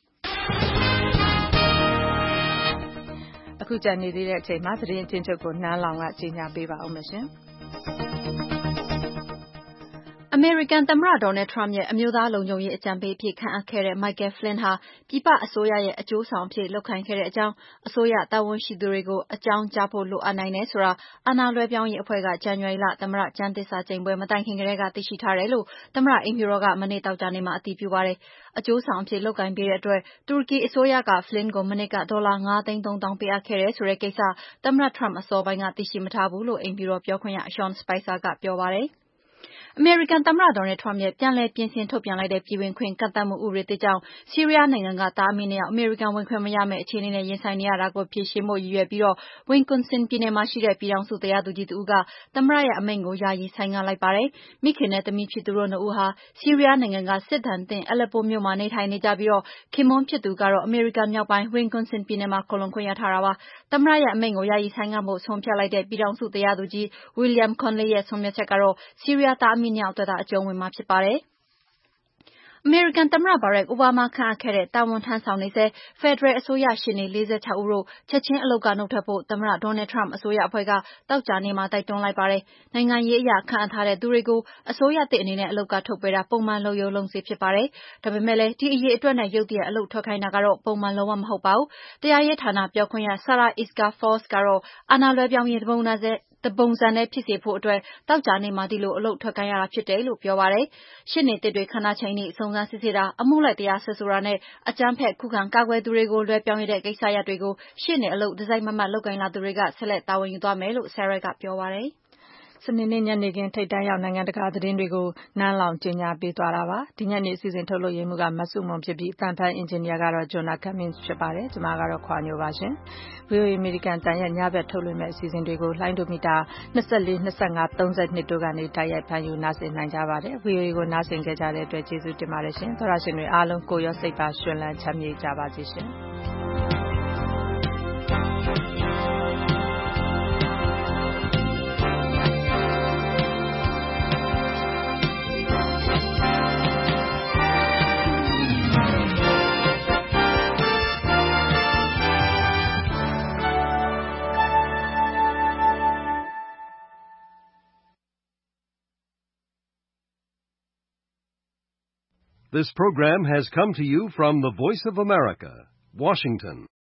အခုကြံနေသေးတဲ့အချိန်မှာသတင်းအချင်းချုပ်ကိုနန်းလောင်ကကြီးညာပေးပါဦးမယ်ရှင်အမေရိကန်သမ္မတဒေါ်နယ်ထရမ့်ရဲ့အမျိုးသားလုံခြုံရေးအကြံပေးအဖြစ်ခန့်အပ်ခဲ့တဲ့ Michael Flynn ဟာပြည်ပအစိုးရရဲ့အကျိုးဆောင်အဖြစ်လုပ်ကိုင်ခဲ့တဲ့အကြောင်းအစိုးရတာဝန်ရှိသူတွေကိုအကြောင်းကြားဖို့လိုအပ်နိုင်တယ်ဆိုတာအာဏာလွှဲပြောင်းရေးအဖွဲ့ကဇန်နဝါရီလသမ္မတကျမ်းသစ္စာကျိန်ပွဲမတိုင်ခင်ကတည်းကသိရှိထားတယ်လို့သမ္မတအိမ်ဖြူတော်ကမနေ့သောကြာနေ့မှာအတည်ပြုပါတယ်။အကျိုးဆောင်အဖြစ်လုပ်ကိုင်ပေးတဲ့အတွက်တူရကီအစိုးရက Flynn ကိုမနှစ်ကဒေါ်လာငါးသိန်းသုံးသောင်းပေးအပ်ခဲ့တယ်ဆိုတဲ့ကိစ္စသမ္မတထရမ့်အစောပိုင်းကသိရှိမထားဘူးလို့အိမ်ဖြူတော်ပြောခွင့်ရ Sean Spicer ကပြောပါတယ်။အမေရိကန်သမ္မတဒေါ်နယ်ထရမ့်ရဲ့ပြန်လည်ပြင်ဆင်ထုတ်ပြန်လိုက်တဲ့ပြည်ဝင်ခွင့်ကန့်သတ်မှုဥပဒေသစ်ကြောင့်ဆီးရီးယားနိုင်ငံကသားအမိနှစ်ယောက်အမေရိကန်ဝင်ခွင့်မရမယ့်အခြေအနေနဲ့ရင်ဆိုင်နေရတာကိုဖြေရှင်းဖို့ရည်ရွယ်ပြီးတော့ Wisconsin ပြည်နယ်မှာရှိတဲ့ပြည်ထောင်စုတရားသူကြီးတဦးကသမ္မတရဲ့အမိန့်ကိုယာယီဆိုင်းငံ့လိုက်ပါတယ်။မိခင်နဲ့သမီးဖြစ်သူတို့နှစ်ဦးဟာဆီးရီးယားနိုင်ငံကစစ်ဒဏ်သင့် Aleppo မြို့မှာနေထိုင်နေကြပြီးတော့ခင်ပွန်းဖြစ်သူကတော့အမေရိကန်မြောက်ပိုင်း Wisconsin ပြည်နယ်မှာခိုလှုံခွင့်ရထားတာပါ။သမ္မတရဲ့အမိန့်ကိုယာယီဆိုင်းငံ့ဖို့ဆုံးဖြတ်လိုက်တဲ့ပြည်ထောင်စုတရားသူကြီး William Conley ရဲ့ဆုံးဖြတ်ချက်ကတော့ဆီးရီးယားသားအမိနှစ်ယောက်အတွက်သာအကျုံးဝင်မှာဖြစ်ပါတယ်။အမေရိကန်သမ္မတဘရက်အိုဘားမားခန့်အပ်ခဲ့တဲ့တာဝန်ထမ်းဆောင်နေဆဲဖက်ဒရယ်အစိုးရရှေ့နေလေးဆယ့်ခြောက်ဦးတို့ချက်ချင်းအလုပ်ကနုတ်ထွက်ဖို့သမ္မတဒေါ်နယ်ထရမ့်အစိုးရအဖွဲ့ကသောကြာနေ့မှာတိုက်တွန်းလိုက်ပါတယ်။နိုင်ငံရေးအရခန့်အပ်ထားတဲ့သူတွေကိုအစိုးရသစ်အနေနဲ့အလုပ်ကထုတ်ပယ်တာပုံမှန်လုပ်ရိုးလုပ်စဉ်ဖြစ်ပါတယ်။ဒါပေမဲ့လည်းဒီအရေးအတွက်နဲ့ရုတ်တရက်အလုပ်ထွက်ခိုင်းတာကတော့ပုံမှန်လုံးဝမဟုတ်ပါဘူး။တရားရေးဌာနပြောခွင့်ရ Sarah Isgur Foss ကတော့အာဏာလွှဲပြောင်းရေးတပုံစံတပုံစံနဲ့ဖြစ်စေဖို့အတွက်သောကြာနေ့မှာဒီလိုအလုပ်ထွက်ခိုင်းရတာဖြစ်တယ်လို့ပြောပါတယ်။ရှေ့နေသစ်တွေခဏချိန်ထိစုံစမ်းစစ်ဆေးတာအမှုလိုက်တရားစွဲဆိုတာနဲ့အကြမ်းဖက်ခုခံကာကွယ်သူတွေကိုလွှဲပြောင်းရတဲ့ကိစ္စရပ်တွေကိုရှေ့နေအလုပ်ဒီဇိုင်းမမတ်လုပ်ကိုင်လာသူတွေကဆက်လက်တာဝန်ယူသွားမယ်လို့ Sarah ကပြောပါတယ်။စနေနေ့ညနေခင်းထိပ်တန်းရောက်နိုင်ငံတကာသတင်းတွေကိုနန်းလောင်ကြီးညာပေးသွားတာပါဒီညနေအစီအစဉ်ထုတ်လို့ရမှုကမဆုမွန်ဖြစ်ပြီးအတန်ဖန်အင်ဂျင်နီယာကတော့ Jonah Cummins ဖြစ်ပါတယ်ကျွန်မကတော့ခွာညိုပါရှင် ဗွီအိုအေ American တန်ရဲ့ညဘက်ထုတ်လွှင့်မဲ့အစီအစဉ်တွေကိုလိုင်းဒိုမီတာ၂၄ ၂၅ ၃၂တို့ကနေတိုက်ရိုက်ဖန်ယူနားဆင်နိုင်ကြပါတယ် ဗွီအိုအေ ကိုနားဆင်ကြတဲ့အတွက်ကျေးဇူးတင်ပါတယ်ရှင်သောရရှင်တွေအားလုံးကိုရောစိတ်ပါရှင်လန်းချမ်းမြေ့ကြပါစေရှင် This program has come to you from the Voice of America, Washington.